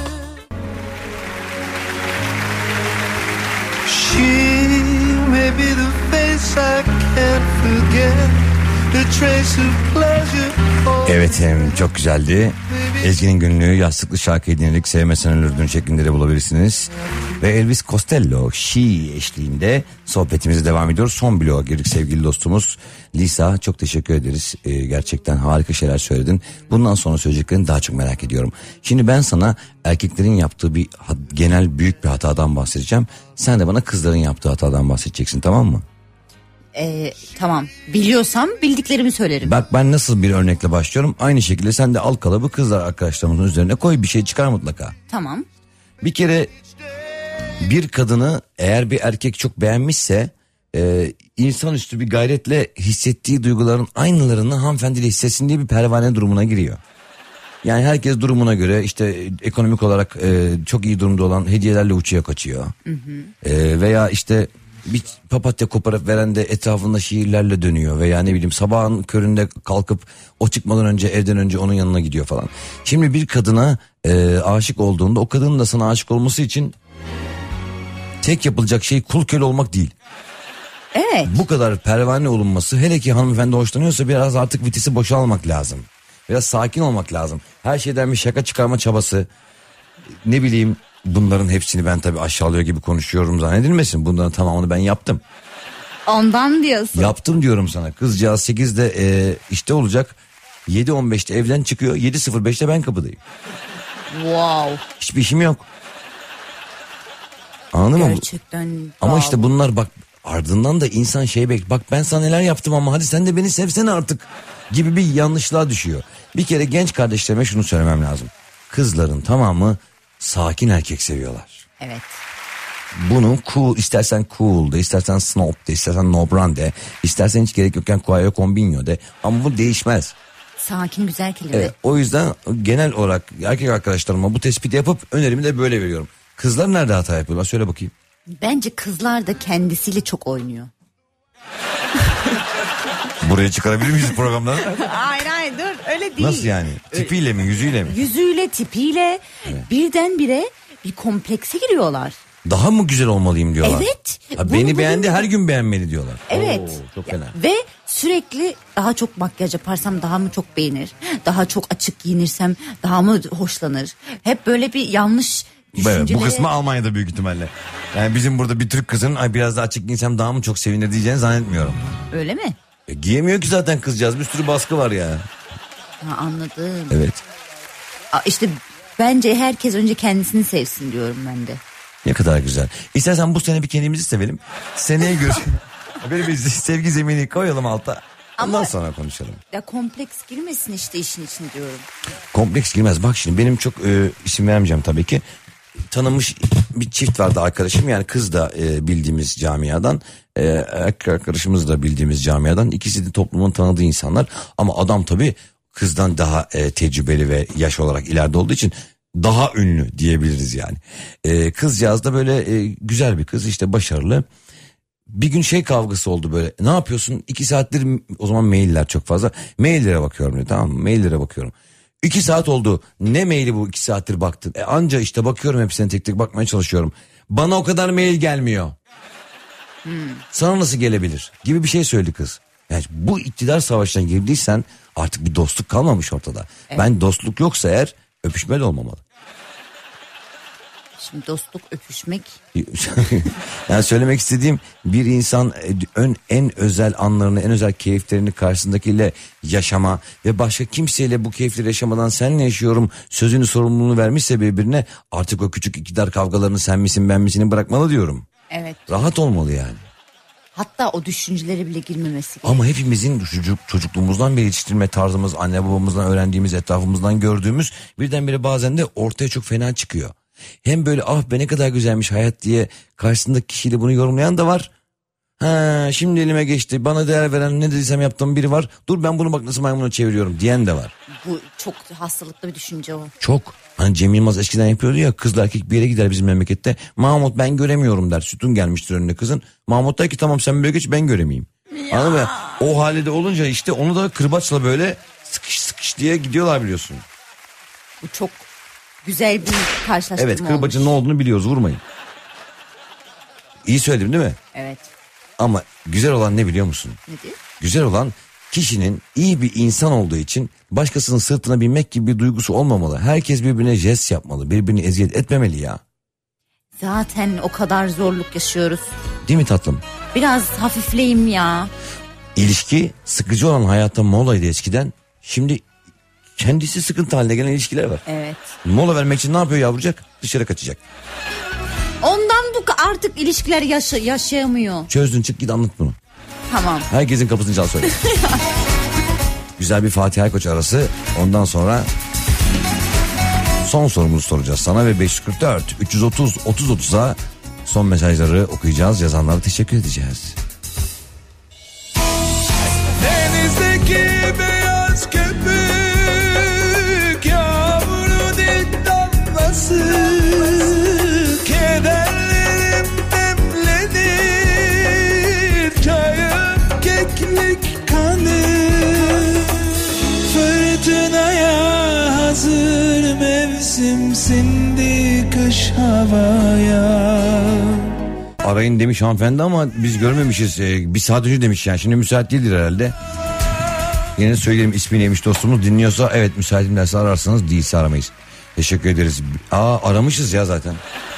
She may be the face I can't forget, the trace of pleasure. Evet, çok güzeldi. Ezgi'nin Günlüğü yastıklı şarkıyı dinledik. Sevmesen ölürdün şeklinde de bulabilirsiniz. Ve Elvis Costello She eşliğinde sohbetimize devam ediyoruz. Son bloğa girdik sevgili dostumuz. Lisa, çok teşekkür ederiz. Gerçekten harika şeyler söyledin. Bundan sonra söyleyeceklerini daha çok merak ediyorum. Şimdi ben sana erkeklerin yaptığı bir genel büyük bir hatadan bahsedeceğim. Sen de bana kızların yaptığı hatadan bahsedeceksin, tamam mı? Tamam. Biliyorsam bildiklerimi söylerim. Bak, ben nasıl bir örnekle başlıyorum. Aynı şekilde sen de al kalıbı kızlar arkadaşlarımızın üzerine koy, bir şey çıkar mutlaka. Tamam. Bir kere bir kadını eğer bir erkek çok beğenmişse insanüstü bir gayretle hissettiği duyguların aynılarını hanımefendiyle hissetsin diye bir pervane durumuna giriyor. Yani herkes durumuna göre işte ekonomik olarak çok iyi durumda olan hediyelerle uçuya kaçıyor. Hı hı. Veya işte bir papatya koparıp veren de etrafında şiirlerle dönüyor veya ne bileyim sabahın köründe kalkıp o çıkmadan önce evden önce onun yanına gidiyor falan. Şimdi bir kadına aşık olduğunda o kadının da sana aşık olması için tek yapılacak şey kul köle olmak değil. Evet. Bu kadar pervane olunması, hele ki hanımefendi hoşlanıyorsa biraz artık vitesi boşalmak lazım. Biraz sakin olmak lazım. Her şeyden bir şaka çıkarma çabası, ne bileyim. Bunların hepsini ben tabii aşağılıyor gibi konuşuyorum zannedilmesin. Bunların tamamını ben yaptım. Ondan diyorsun. Yaptım diyorum sana. Kızcağız 8'de işte olacak. 7.15'te evden çıkıyor. 7.05'te ben kapıdayım. Wow. Hiçbir işim yok. Anladın mı? Gerçekten. Ama işte bunlar bak, ardından da insan bak ben sana neler yaptım ama hadi sen de beni sevsene artık gibi bir yanlışlığa düşüyor. Bir kere genç kardeşlerime şunu söylemem lazım. Kızların tamamı sakin erkek seviyorlar. Evet. Bunu istersen cool de, istersen snob de, istersen nobran de, istersen hiç gerek yokken kuayo kombinyo de, ama bu değişmez. Sakin, güzel kelime. Evet, o yüzden genel olarak erkek arkadaşlarıma bu tespiti yapıp önerimi de böyle veriyorum. Kızlar nerede hata yapıyorlar, söyle bakayım. Bence kızlar da kendisiyle çok oynuyor. Buraya çıkarabilir miyiz programdan? Hayır dur, öyle değil. Nasıl yani? Tipiyle mi, yüzüyle mi? Yüzüyle, tipiyle, evet. Birdenbire bir komplekse giriyorlar. Daha mı güzel olmalıyım diyorlar. Evet. Beni beğendi, her gün beğenmeli diyorlar. Evet. Oo, çok fena. Ve sürekli daha çok makyaj yaparsam daha mı çok beğenir? Daha çok açık giyinirsem daha mı hoşlanır? Hep böyle bir yanlış düşüncelere... Bu kısmı Almanya'da büyük ihtimalle. Yani bizim burada bir Türk kızının biraz daha açık giyinsem daha mı çok sevinir diyeceğini zannetmiyorum. Öyle mi? Giyemiyor ki zaten kızcağız, bir sürü baskı var ya. Ha, anladım. Evet. İşte bence herkes önce kendisini sevsin diyorum ben de. Ne kadar güzel. İstersen bu sene bir kendimizi sevelim. Seneye görüşelim. Böyle bir sevgi zemini koyalım alta. Ondan sonra konuşalım. Ya kompleks girmesin işte işin içine diyorum. Kompleks girmez. Bak şimdi benim çok isim vermeyeceğim tabii ki. Tanınmış bir çift vardı arkadaşım. Yani kız da bildiğimiz camiadan. Erkek arkadaşımız da bildiğimiz camiadan. İkisi de toplumun tanıdığı insanlar. Ama adam tabii kızdan daha tecrübeli ve yaş olarak ileride olduğu için daha ünlü diyebiliriz yani. Kızcağız da böyle güzel bir kız, işte başarılı. Bir gün kavgası oldu böyle. Ne yapıyorsun? 2 saattir, o zaman mailler çok fazla. Maillere bakıyorum dedi, tamam mı? Maillere bakıyorum. 2 saat oldu. Ne maili bu 2 saattir baktın? Anca işte bakıyorum, hepsine tek tek bakmaya çalışıyorum. Bana o kadar mail gelmiyor. Sana nasıl gelebilir? Gibi bir şey söyledi kız. Yani bu iktidar savaşına girdiysen artık bir dostluk kalmamış ortada. Evet. Ben dostluk yoksa eğer öpüşme de olmamalı. Şimdi dostluk, öpüşmek. Yani söylemek istediğim, bir insan en özel anlarını, en özel keyiflerini karşısındakiyle yaşama ve başka kimseyle bu keyifleri yaşamadan seninle yaşıyorum sözünü, sorumluluğunu vermişse birbirine, artık o küçük iktidar kavgalarını sen misin ben misini bırakmalı diyorum. Evet. Rahat olmalı yani. Hatta o düşüncelere bile girmemesi gerekiyor. Ama hepimizin çocukluğumuzdan beri yetiştirme tarzımız, anne babamızdan öğrendiğimiz, etrafımızdan gördüğümüz birdenbire bazen de ortaya çok fena çıkıyor. Hem böyle ah be ne kadar güzelmiş hayat diye karşısındaki kişiyle bunu yorumlayan da var. Ha şimdi elime geçti, bana değer veren, ne dediysem yaptığım biri var. Dur ben bunu bak nasıl maymuna çeviriyorum diyen de var. Bu çok hastalıklı bir düşünce o. Çok. Hani Cem Yılmaz eskiden yapıyordu ya, kızla erkek bir yere gider bizim memlekette. Mahmut ben göremiyorum der. Sütun gelmiştir önüne kızın. Mahmut der ki tamam sen böyle geç, ben göremeyeyim. Anladın mı? O halde olunca işte onu da kırbaçla böyle sıkış sıkış diye gidiyorlar biliyorsun. Bu çok güzel bir karşılaştırma Evet, kırbacın ne olduğunu biliyoruz, vurmayın. İyi söyledim değil mi? Evet. Ama güzel olan ne biliyor musun? Nedir? Güzel olan kişinin iyi bir insan olduğu için başkasının sırtına binmek gibi bir duygusu olmamalı. Herkes birbirine jest yapmalı. Birbirini eziyet etmemeli ya. Zaten o kadar zorluk yaşıyoruz. Değil mi tatlım? Biraz hafifleyeyim ya. İlişki sıkıcı olan hayatta molaydı eskiden. Şimdi kendisi sıkıntı haline gelen ilişkiler var. Evet. Mola vermek için ne yapıyor yavrucak? Dışarı kaçacak. Ondan bu artık ilişkiler yaşayamıyor. Çözdün, çık git anlat bunu. Tamam. Herkesin kapısını çal söyle. Güzel bir Fatih Aykoç arası. Ondan sonra son sorumuzu soracağız sana ve 544 330 3030'a son mesajları okuyacağız. Yazanlara teşekkür edeceğiz. Denizdeki beyaz köpük, yağmurun ilk damlası, kederlerim demlenir, çayım keklik kanı, fırtınaya hazır mevsim sindi kış havaya. Arayın demiş hanımefendi ama biz görmemişiz. Bir saat önce demiş yani. Şimdi müsait değildir herhalde. Yine söyleyelim, ismi neymiş dostumuz, dinliyorsa evet müsaitim derse ararsanız, değilse aramayız. Teşekkür ederiz. Aramışız ya zaten.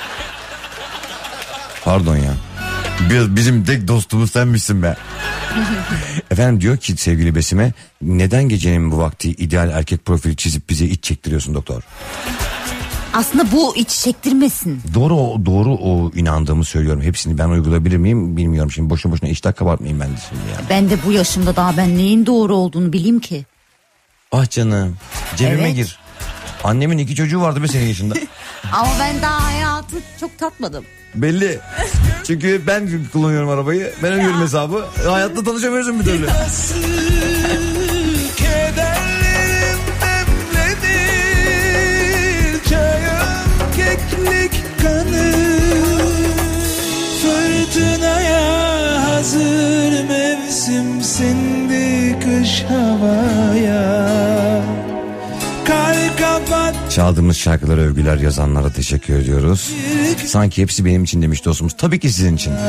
Pardon ya. Bizim tek dostumuz senmişsin be. Efendim diyor ki sevgili Besime, neden gecenin bu vakti ideal erkek profili çizip bize iç çektiriyorsun doktor? Aslında bu iç çektirmesin. Doğru o inandığımı söylüyorum. Hepsini ben uygulayabilir miyim bilmiyorum. Şimdi boşuna iştah kabartmayayım ben de şimdi ya. Ben de bu yaşımda daha ben neyin doğru olduğunu bileyim ki. Ah canım, cebime Evet. gir. Annemin 2 çocuğu vardı be senin yaşında. Ama ben daha hayatı çok tatmadım. Belli. Çünkü ben kullanıyorum arabayı. Ben ödüyorum hesabı. Hayatta tanışamıyorsun bir türlü. Kederlerim demlenir, çayım keklik kanı, fırtınaya hazır mevsim sindi kış havaya. Çaldığımız şarkılara övgüler, yazanlara teşekkür ediyoruz. Sanki hepsi benim için demiş dostumuz. Tabii ki sizin için.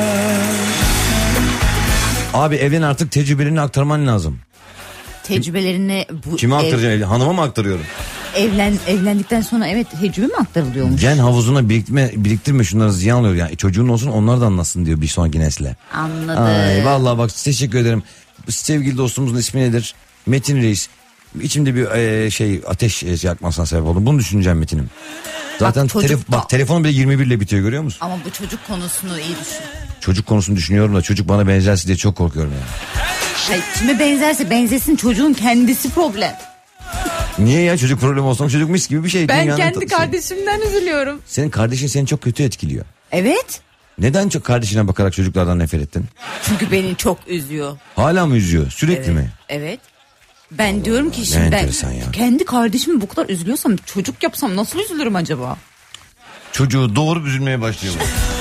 Abi evden artık tecrübelerini aktarman lazım. Tecrübelerini Kime aktaracağım? Hanıma mı aktarıyorum? Evlendikten sonra evet tecrübe mi aktarılıyormuş? Gen havuzuna biriktirme şunları, ziyan oluyor. Yani çocuğun olsun, onlar da anlasın diyor bir sonraki nesle. Anladım. Ay, vallahi bak teşekkür ederim. Sevgili dostumuzun ismi nedir? Metin Reis. İçimde bir ateş yakmasına sebep oldum. Bunu düşüneceğim Metin'im. Zaten telefon bile 21 ile bitiyor, görüyor musun? Ama bu çocuk konusunu iyi düşün. Çocuk konusunu düşünüyorum da çocuk bana benzerse diye çok korkuyorum yani. Kime benzerse benzesin, çocuğun kendisi problem. Niye ya, çocuk problemi olsa çocuk mis gibi bir şey. Ben kendi kardeşimden üzülüyorum. Senin kardeşin seni çok kötü etkiliyor. Evet. Neden çok kardeşine bakarak çocuklardan nefret ettin? Çünkü beni çok üzüyor. Hala mı üzüyor? Sürekli mi? Evet. Ben diyorum ki şimdi ben kendi kardeşimi bu kadar üzülüyorsam çocuk yapsam nasıl üzülürüm acaba? Çocuğu doğurup üzülmeye başlıyor.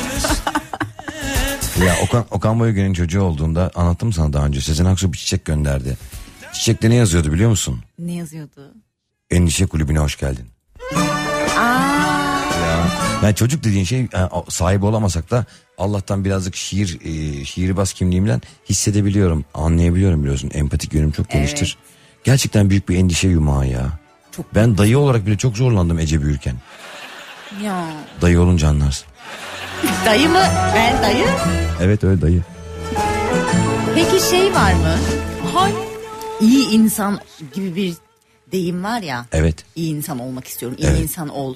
Ya Okan Bayülgen'in çocuğu olduğunda anlattım sana daha önce. Sezen Aksu bir çiçek gönderdi. Çiçekte ne yazıyordu biliyor musun? Ne yazıyordu? Endişe kulübüne hoş geldin. Yani çocuk dediğin şey, sahibi olamasak da Allah'tan birazcık şiirbaz kimliğimle hissedebiliyorum, anlayabiliyorum biliyorsun. Empatik yönüm çok geniştir. Gerçekten büyük bir endişe yumağı ya. Ben dayı olarak bile çok zorlandım Ece büyürken. Ya. Dayı olunca anlarsın. Dayı mı? Ben dayı. Evet öyle dayı. Peki şey var mı? İyi insan gibi bir deyim var ya. Evet. İyi insan olmak istiyorum. İyi insan ol.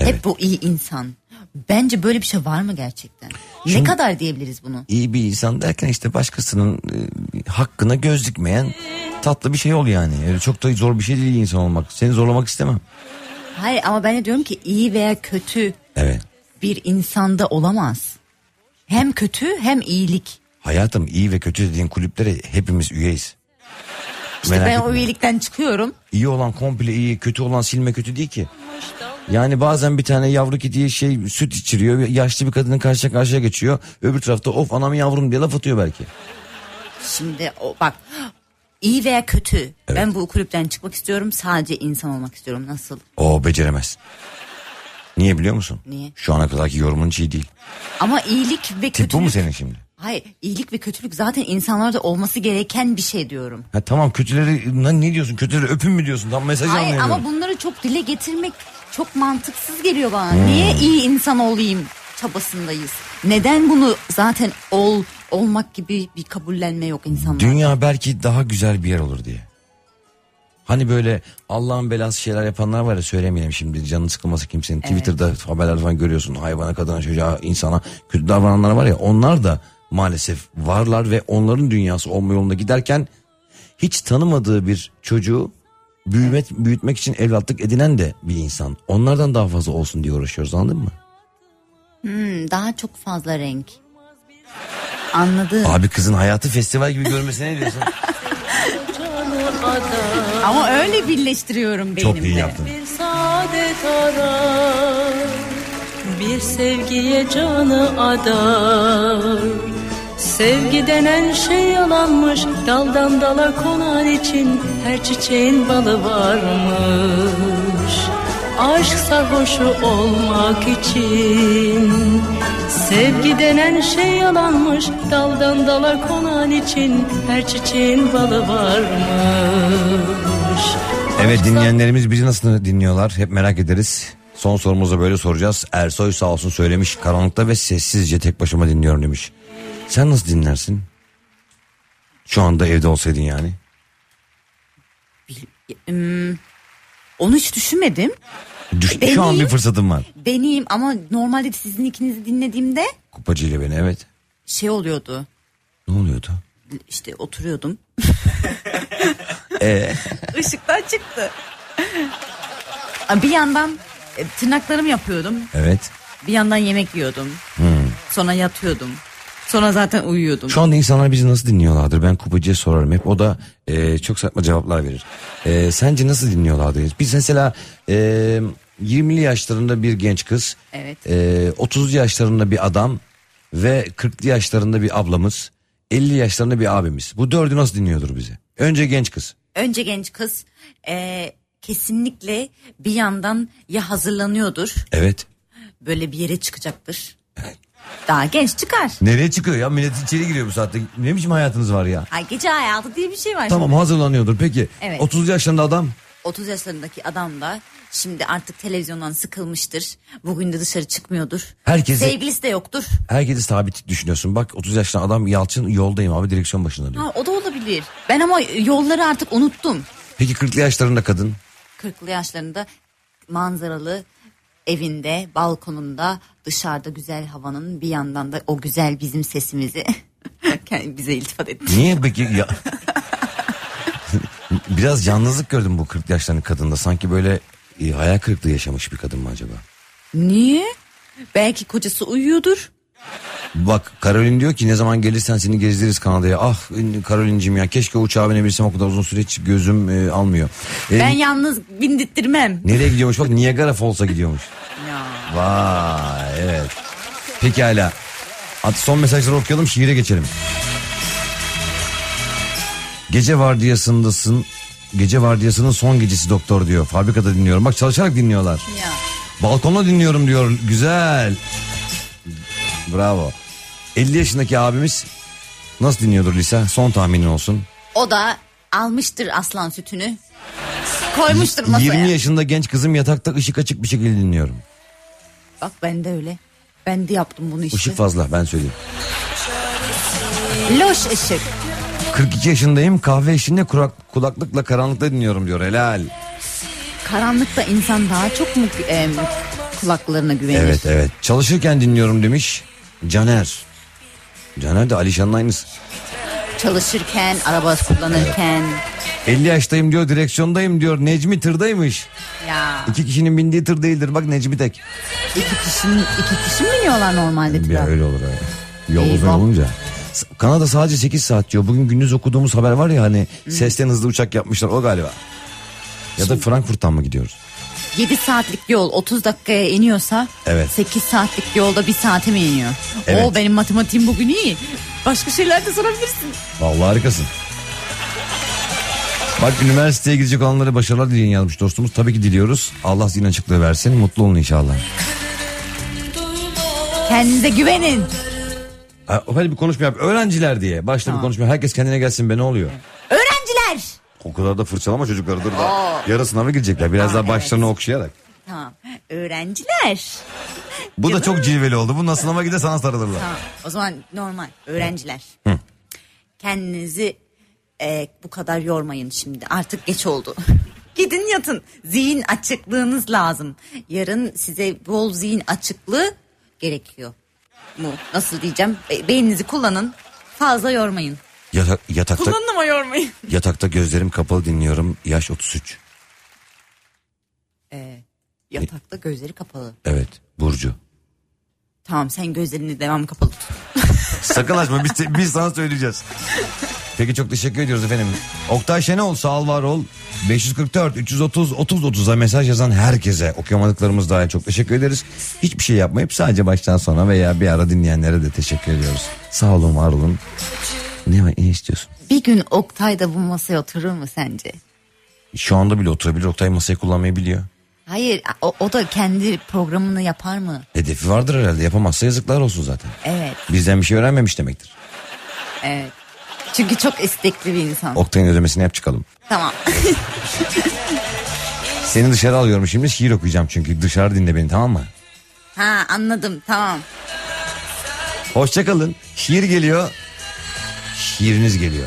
Evet. Hep bu iyi insan. Bence böyle bir şey var mı gerçekten? Şimdi- Ne kadar diyebiliriz bunu? İyi bir insan derken işte başkasının hakkına göz dikmeyen tatlı bir şey ol yani. Öyle çok da zor bir şey değil iyi insan olmak. Seni zorlamak istemem. Hayır ama ben de diyorum ki iyi veya kötü Evet. bir insanda olamaz. Hem kötü hem iyilik. Hayatım iyi ve kötü dediğin kulüplere hepimiz üyeyiz. İşte Merak ben etme. o üyelikten çıkıyorum. İyi olan komple iyi, kötü olan silme kötü değil ki. Yani bazen bir tane yavru kediye süt içiriyor. Yaşlı bir kadının karşıya geçiyor. Öbür tarafta of anam yavrum diye laf atıyor belki. Şimdi bak iyi veya kötü ben bu kulüpten çıkmak istiyorum. Sadece insan olmak istiyorum. Nasıl? O beceremez. Niye biliyor musun? Niye? Şu ana kadarki yorumun hiç iyi değil. Ama iyilik ve kötülük. Tip bu mu senin şimdi? Hayır iyilik ve kötülük zaten insanlarda olması gereken bir şey diyorum. Ha tamam kötüleri ne diyorsun? Kötüleri öpün mü diyorsun? Tam mesajı Hayır anlayamıyorum. ama bunları çok dile getirmek çok mantıksız geliyor bana. Niye iyi insan olayım çabasındayız? Neden bunu zaten olmak gibi bir kabullenme yok insanlarda? Dünya belki daha güzel bir yer olur diye. Hani böyle Allah'ın belası şeyler yapanlar var ya söylemeyelim şimdi canın sıkılması kimsenin. Evet. Twitter'da haberlerde falan görüyorsun hayvana kadına çocuğa insana kötü davrananlar var ya onlar da maalesef varlar ve onların dünyası olma yolunda giderken hiç tanımadığı bir çocuğu büyütmek için evlatlık edinen de bir insan. Onlardan daha fazla olsun diye uğraşıyoruz anladın mı? Daha çok fazla renk. Anladım. Abi kızın hayatı festival gibi görmesine ne diyorsun? Ama öyle birleştiriyorum beynimde. Çok iyi yaptın. Bir saadet arar, bir sevgiye canı adar. Sevgi denen şey yalanmış, daldan dala konan için her çiçeğin balı varmış. Aşk sarhoşu olmak için, sevgi denen şey yalanmış, daldan dala konan için her çiçeğin balı varmış. Evet dinleyenlerimiz bizi nasıl dinliyorlar hep merak ederiz. Son sorumuzu böyle soracağız. Ersoy sağ olsun söylemiş karanlıkta ve sessizce tek başıma dinliyorum demiş. Sen nasıl dinlersin? Şu anda evde olsaydın yani. Onu hiç düşünmedim. Şu an bir fırsatım var. Deneyeyim ama normalde sizin ikinizi dinlediğimde Kupacı ile beni evet. şey oluyordu. Ne oluyordu? İşte oturuyordum. Işıktan çıktı. Bir yandan tırnaklarımı yapıyordum. Evet. Bir yandan yemek yiyordum. Sonra yatıyordum. Sonra zaten uyuyordum. Şu anda insanlar bizi nasıl dinliyorlardır? Ben Kupacı'ya sorarım hep. O da çok saçma cevaplar verir. Sence nasıl dinliyorlardır? Biz mesela 20'li yaşlarında bir genç kız. Evet. 30'lu yaşlarında bir adam. Ve 40'lı yaşlarında bir ablamız. 50 yaşlarında bir abimiz. Bu dördü nasıl dinliyordur bizi? Önce genç kız. Önce genç kız kesinlikle bir yandan ya hazırlanıyordur. Evet. Böyle bir yere çıkacaktır. Daha genç çıkar. Nereye çıkıyor ya? Millet içeri giriyor bu saatte. Ne biçim hayatınız var ya? Ay gece hayatı diye bir şey var. Tamam hazırlanıyordur. Peki Evet. 30 yaşlarında adam. 30 yaşlarındaki adam da şimdi artık televizyondan sıkılmıştır. Bugün de dışarı çıkmıyordur. Sevgilisi de yoktur. Herkesi sabit düşünüyorsun. Bak 30 yaşında adam Yalçın yoldayım abi direksiyon başında diyor. Ha, o da olabilir. Ben ama yolları artık unuttum. Peki 40'lı yaşlarında kadın. 40'lı yaşlarında manzaralı evinde, balkonunda, dışarıda güzel havanın bir yandan da o güzel bizim sesimizi bize iltifat etti. Niye peki ya? Biraz yalnızlık gördüm bu 40 yaşlarındaki kadında. Sanki böyle hayal kırıklığı yaşamış bir kadın mı acaba? Niye? Belki kocası uyuyordur. Bak Karolin diyor ki ne zaman gelirsen seni gezdiririz Kanada'ya. Ah Karolin'cim ya keşke uçağa binebilsem o kadar uzun süre hiç gözüm almıyor. Ben yalnız bindirttirmem. Nereye gidiyormuş bak Niagara Falls'a gidiyormuş. Ya. Vay evet. Pekala. Hadi son mesajları okuyalım şiire geçelim. Gece vardiyasının son gecesi doktor diyor. Fabrikada dinliyorum. Bak çalışarak dinliyorlar. Ya. Balkonda dinliyorum diyor. Güzel. Bravo. 50 yaşındaki abimiz nasıl dinliyordur Lisa? Son tahminin olsun. O da almıştır aslan sütünü. Koymuştur masaya. 20 yaşında genç kızım yatakta ışık açık bir şekilde dinliyorum. Bak ben de öyle. Ben de yaptım bunu işte. Işık fazla ben söyleyeyim. Loş ışık. 42 yaşındayım kahve eşliğinde kulaklıkla karanlıkta dinliyorum diyor. Helal. Karanlıkta insan daha çok mu kulaklarına güvenir. Evet. Çalışırken dinliyorum demiş Caner. Caner de Alişan'ın aynısı. Çalışırken, araba kullanırken. 50 yaştayım diyor, direksiyondayım diyor. Necmi tırdaymış. Ya. 2 kişinin bindiği tır değildir. Bak Necmi tek. İki kişi mi biniyorlar normalde tıra? Ya öyle olur öyle. Yol uzun olunca. Kanada sadece 8 saat diyor. Bugün gündüz okuduğumuz haber var ya hani sesten hızlı uçak yapmışlar o galiba. Ya da Frankfurt'tan mı gidiyoruz? 7 saatlik yol 30 dakikaya iniyorsa evet. 8 saatlik yolda 1 saate mi iniyor? Evet. Oo, benim matematiğim bugün iyi. Başka şeyler de sorabilirsin. Vallahi harikasın. Bak üniversiteye gidecek olanlara başarılar dileyin yazmış dostumuz. Tabii ki diliyoruz. Allah zihin açıklığı versin. Mutlu olun inşallah. Kendinize güvenin. Hadi bir konuşma yap. Öğrenciler diye. Başla tamam. Bir konuşma. Herkes kendine gelsin be ne oluyor? Öğrenciler. O kadar da fırçalama çocukları dur da. Yarın sınava girecekler. Biraz daha başlarını okşayarak. Tamam. Öğrenciler. Bu da çok cilveli oldu. Bundan sınava gide sana sarılırlar. Tamam. O zaman normal. Öğrenciler. Hı. Kendinizi bu kadar yormayın şimdi. Artık geç oldu. Gidin yatın. Zihin açıklığınız lazım. Yarın size bol zihin açıklığı gerekiyor. Bu nasıl diyeceğim? Beyninizi kullanın. Fazla yormayın. Yatakta. Kullanın ama yormayın. Yatakta gözlerim kapalı dinliyorum. Yaş 33. Yatakta gözleri kapalı. Evet. Burcu. Tamam sen gözlerini devam kapalı tut. Sakın açma biz sana söyleyeceğiz. Peki çok teşekkür ediyoruz efendim. Oktay Şenol sağ ol var ol. 544 330 3030'a mesaj yazan herkese okuyamadıklarımız dahil çok teşekkür ederiz. Hiçbir şey yapmayıp sadece baştan sona veya bir ara dinleyenlere de teşekkür ediyoruz. Sağ olun var olun. Ne istiyorsun? Bir gün Oktay da bu masaya oturur mu sence? Şu anda bile oturabilir. Oktay masayı kullanmayı biliyor. Hayır o da kendi programını yapar mı? Hedefi vardır herhalde, yapamazsa yazıklar olsun zaten. Evet. Bizden bir şey öğrenmemiş demektir. Evet. Çünkü çok istekli bir insan. Oktay'ın ödemesini yap çıkalım. Tamam. Seni dışarı alıyorum şimdi, şiir okuyacağım çünkü dışarı dinle beni, tamam mı? Ha anladım, tamam. Hoşçakalın. Şiir geliyor. Şiiriniz geliyor.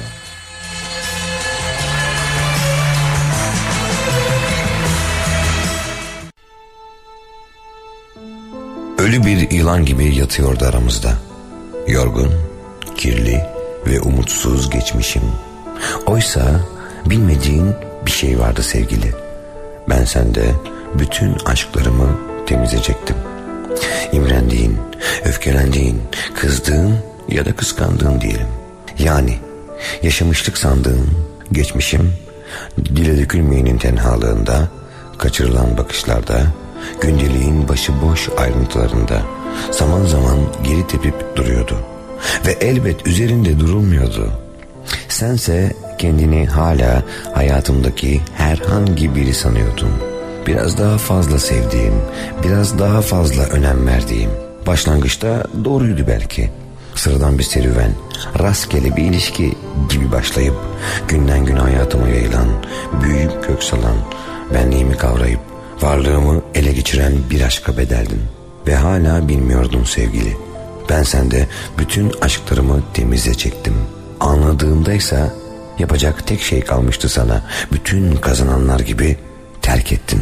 Ölü bir yılan gibi yatıyordu aramızda. Yorgun, kirli ve umutsuz geçmişim. Oysa bilmediğin bir şey vardı sevgili. Ben sende bütün aşklarımı temizleyecektim. İmrendiğin, öfkelendiğin, kızdığın ya da kıskandığın diyelim. Yani yaşamışlık sandığın geçmişim, dile dökülmeyenin tenhalığında, kaçırılan bakışlarda, gündeliğin başıboş ayrıntılarında zaman zaman geri tepip duruyordu. Ve elbet üzerinde durulmuyordu. Sense kendini hala hayatımdaki herhangi biri sanıyordun. Biraz daha fazla sevdiğim, biraz daha fazla önem verdiğim. Başlangıçta doğruydu belki. Sıradan bir serüven, rastgele bir ilişki gibi başlayıp günden güne hayatıma yayılan, büyüyüp kök salan, benliğimi kavrayıp varlığımı ele geçiren bir aşka bedeldin. Ve hala bilmiyordun sevgili. Ben sende bütün aşklarımı temize çektim. Anladığımdaysa yapacak tek şey kalmıştı sana. Bütün kazananlar gibi terk ettin.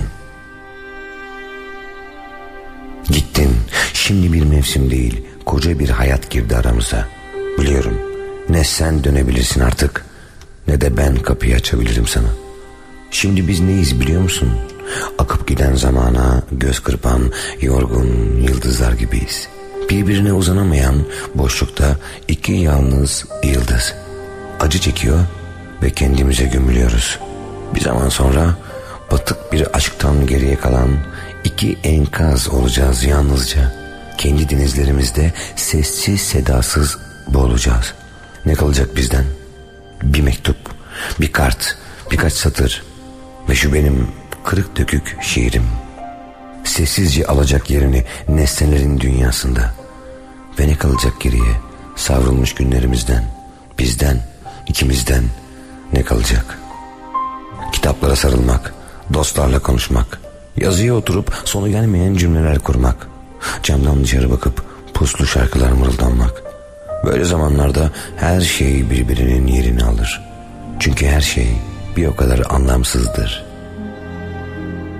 Gittin. Şimdi bir mevsim değil, koca bir hayat girdi aramıza. Biliyorum, ne sen dönebilirsin artık, ne de ben kapıyı açabilirim sana. Şimdi biz neyiz biliyor musun? Akıp giden zamana göz kırpan yorgun yıldızlar gibiyiz. Birbirine uzanamayan boşlukta iki yalnız yıldız. Acı çekiyor ve kendimize gömülüyoruz. Bir zaman sonra batık bir aşktan geriye kalan iki enkaz olacağız yalnızca. Kendi denizlerimizde sessiz sedasız boğulacağız. Ne kalacak bizden? Bir mektup, bir kart, birkaç satır ve şu benim kırık dökük şiirim. Sessizce alacak yerini nesnelerin dünyasında. Ve ne kalacak geriye savrulmuş günlerimizden, bizden, ikimizden ne kalacak? Kitaplara sarılmak, dostlarla konuşmak, yazıya oturup sonu gelmeyen cümleler kurmak, camdan dışarı bakıp puslu şarkılar mırıldanmak. Böyle zamanlarda her şey birbirinin yerini alır. Çünkü her şey bir o kadar anlamsızdır.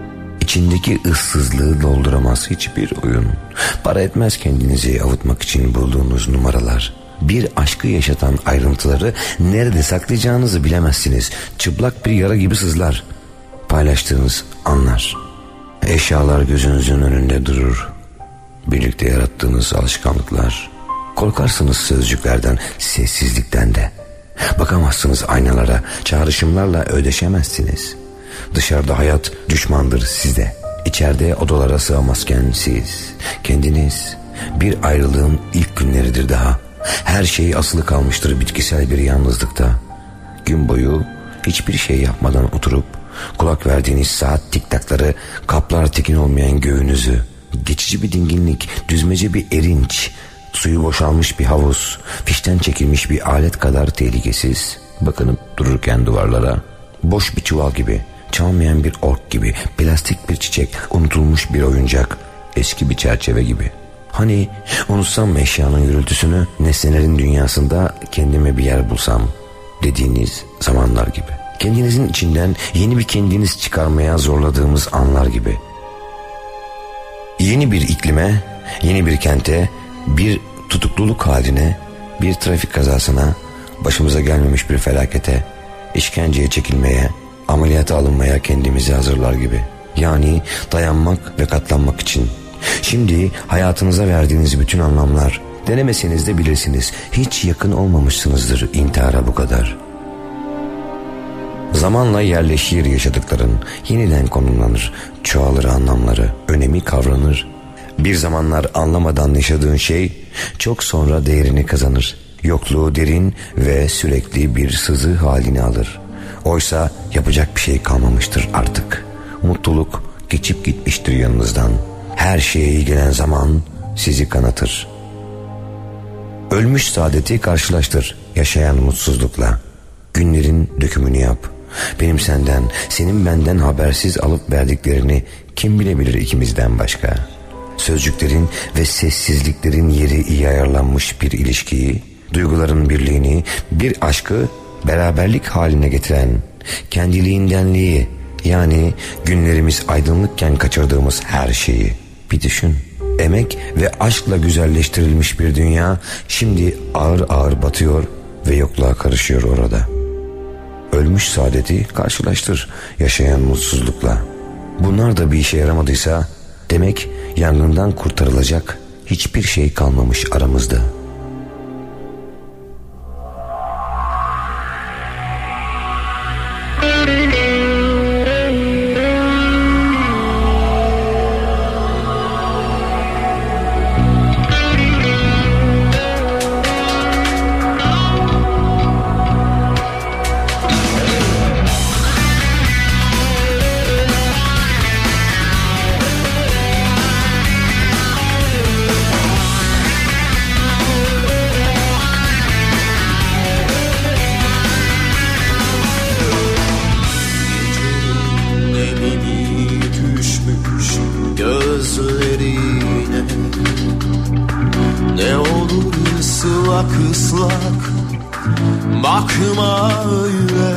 içindeki ıssızlığı dolduramaz hiçbir oyun. Para etmez kendinizi avutmak için bulduğunuz numaralar. Bir aşkı yaşatan ayrıntıları nerede saklayacağınızı bilemezsiniz. Çıplak bir yara gibi sızlar. Paylaştığınız anlar. Eşyalar gözünüzün önünde durur. Birlikte yarattığınız alışkanlıklar. Korkarsınız sözcüklerden, sessizlikten de. Bakamazsınız aynalara, çağrışımlarla ödeşemezsiniz. Dışarıda hayat düşmandır sizde. İçeride odalara sığamazken siz, kendiniz. Bir ayrılığın ilk günleridir daha. Her şey asılı kalmıştır bitkisel bir yalnızlıkta. Gün boyu hiçbir şey yapmadan oturup kulak verdiğiniz saat tiktakları kaplar tekin olmayan göğünüzü. Geçici bir dinginlik, düzmece bir erinç, suyu boşalmış bir havuz, fişten çekilmiş bir alet kadar tehlikesiz. Bakınıp dururken duvarlara, boş bir çuval gibi, çalmayan bir ork gibi, plastik bir çiçek, unutulmuş bir oyuncak, eski bir çerçeve gibi. Hani unutsam eşyanın gürültüsünü, nesnelerin dünyasında kendime bir yer bulsam dediğiniz zamanlar gibi. Kendinizin içinden yeni bir kendiniz çıkarmaya zorladığımız anlar gibi. Yeni bir iklime, yeni bir kente, bir tutukluluk haline, bir trafik kazasına, başımıza gelmemiş bir felakete, işkenceye çekilmeye, ameliyata alınmaya kendimizi hazırlar gibi. Yani dayanmak ve katlanmak için. Şimdi hayatınıza verdiğiniz bütün anlamlar, denemeseniz de bilirsiniz, hiç yakın olmamışsınızdır intihara bu kadar. Zamanla yerleşir yaşadıkların, yeniden konumlanır, çoğalır anlamları, önemi kavranır. Bir zamanlar anlamadan yaşadığın şey çok sonra değerini kazanır. Yokluğu derin ve sürekli bir sızı halini alır. Oysa yapacak bir şey kalmamıştır artık. Mutluluk geçip gitmiştir yanınızdan. Her şeye iyi gelen zaman sizi kanatır. Ölmüş saadeti karşılaştır yaşayan mutsuzlukla. Günlerin dökümünü yap. Benim senden, senin benden habersiz alıp verdiklerini kim bilebilir ikimizden başka? Sözcüklerin ve sessizliklerin yeri iyi ayarlanmış bir ilişkiyi, duyguların birliğini, bir aşkı beraberlik haline getiren kendiliğindenliği, yani günlerimiz aydınlıkken kaçırdığımız her şeyi bir düşün. Emek ve aşkla güzelleştirilmiş bir dünya şimdi ağır ağır batıyor ve yokluğa karışıyor orada. Ölmüş saadeti karşılaştır yaşayan mutsuzlukla. Bunlar da bir işe yaramadıysa demek yangından kurtarılacak hiçbir şey kalmamış aramızda. Islak bakma öyle,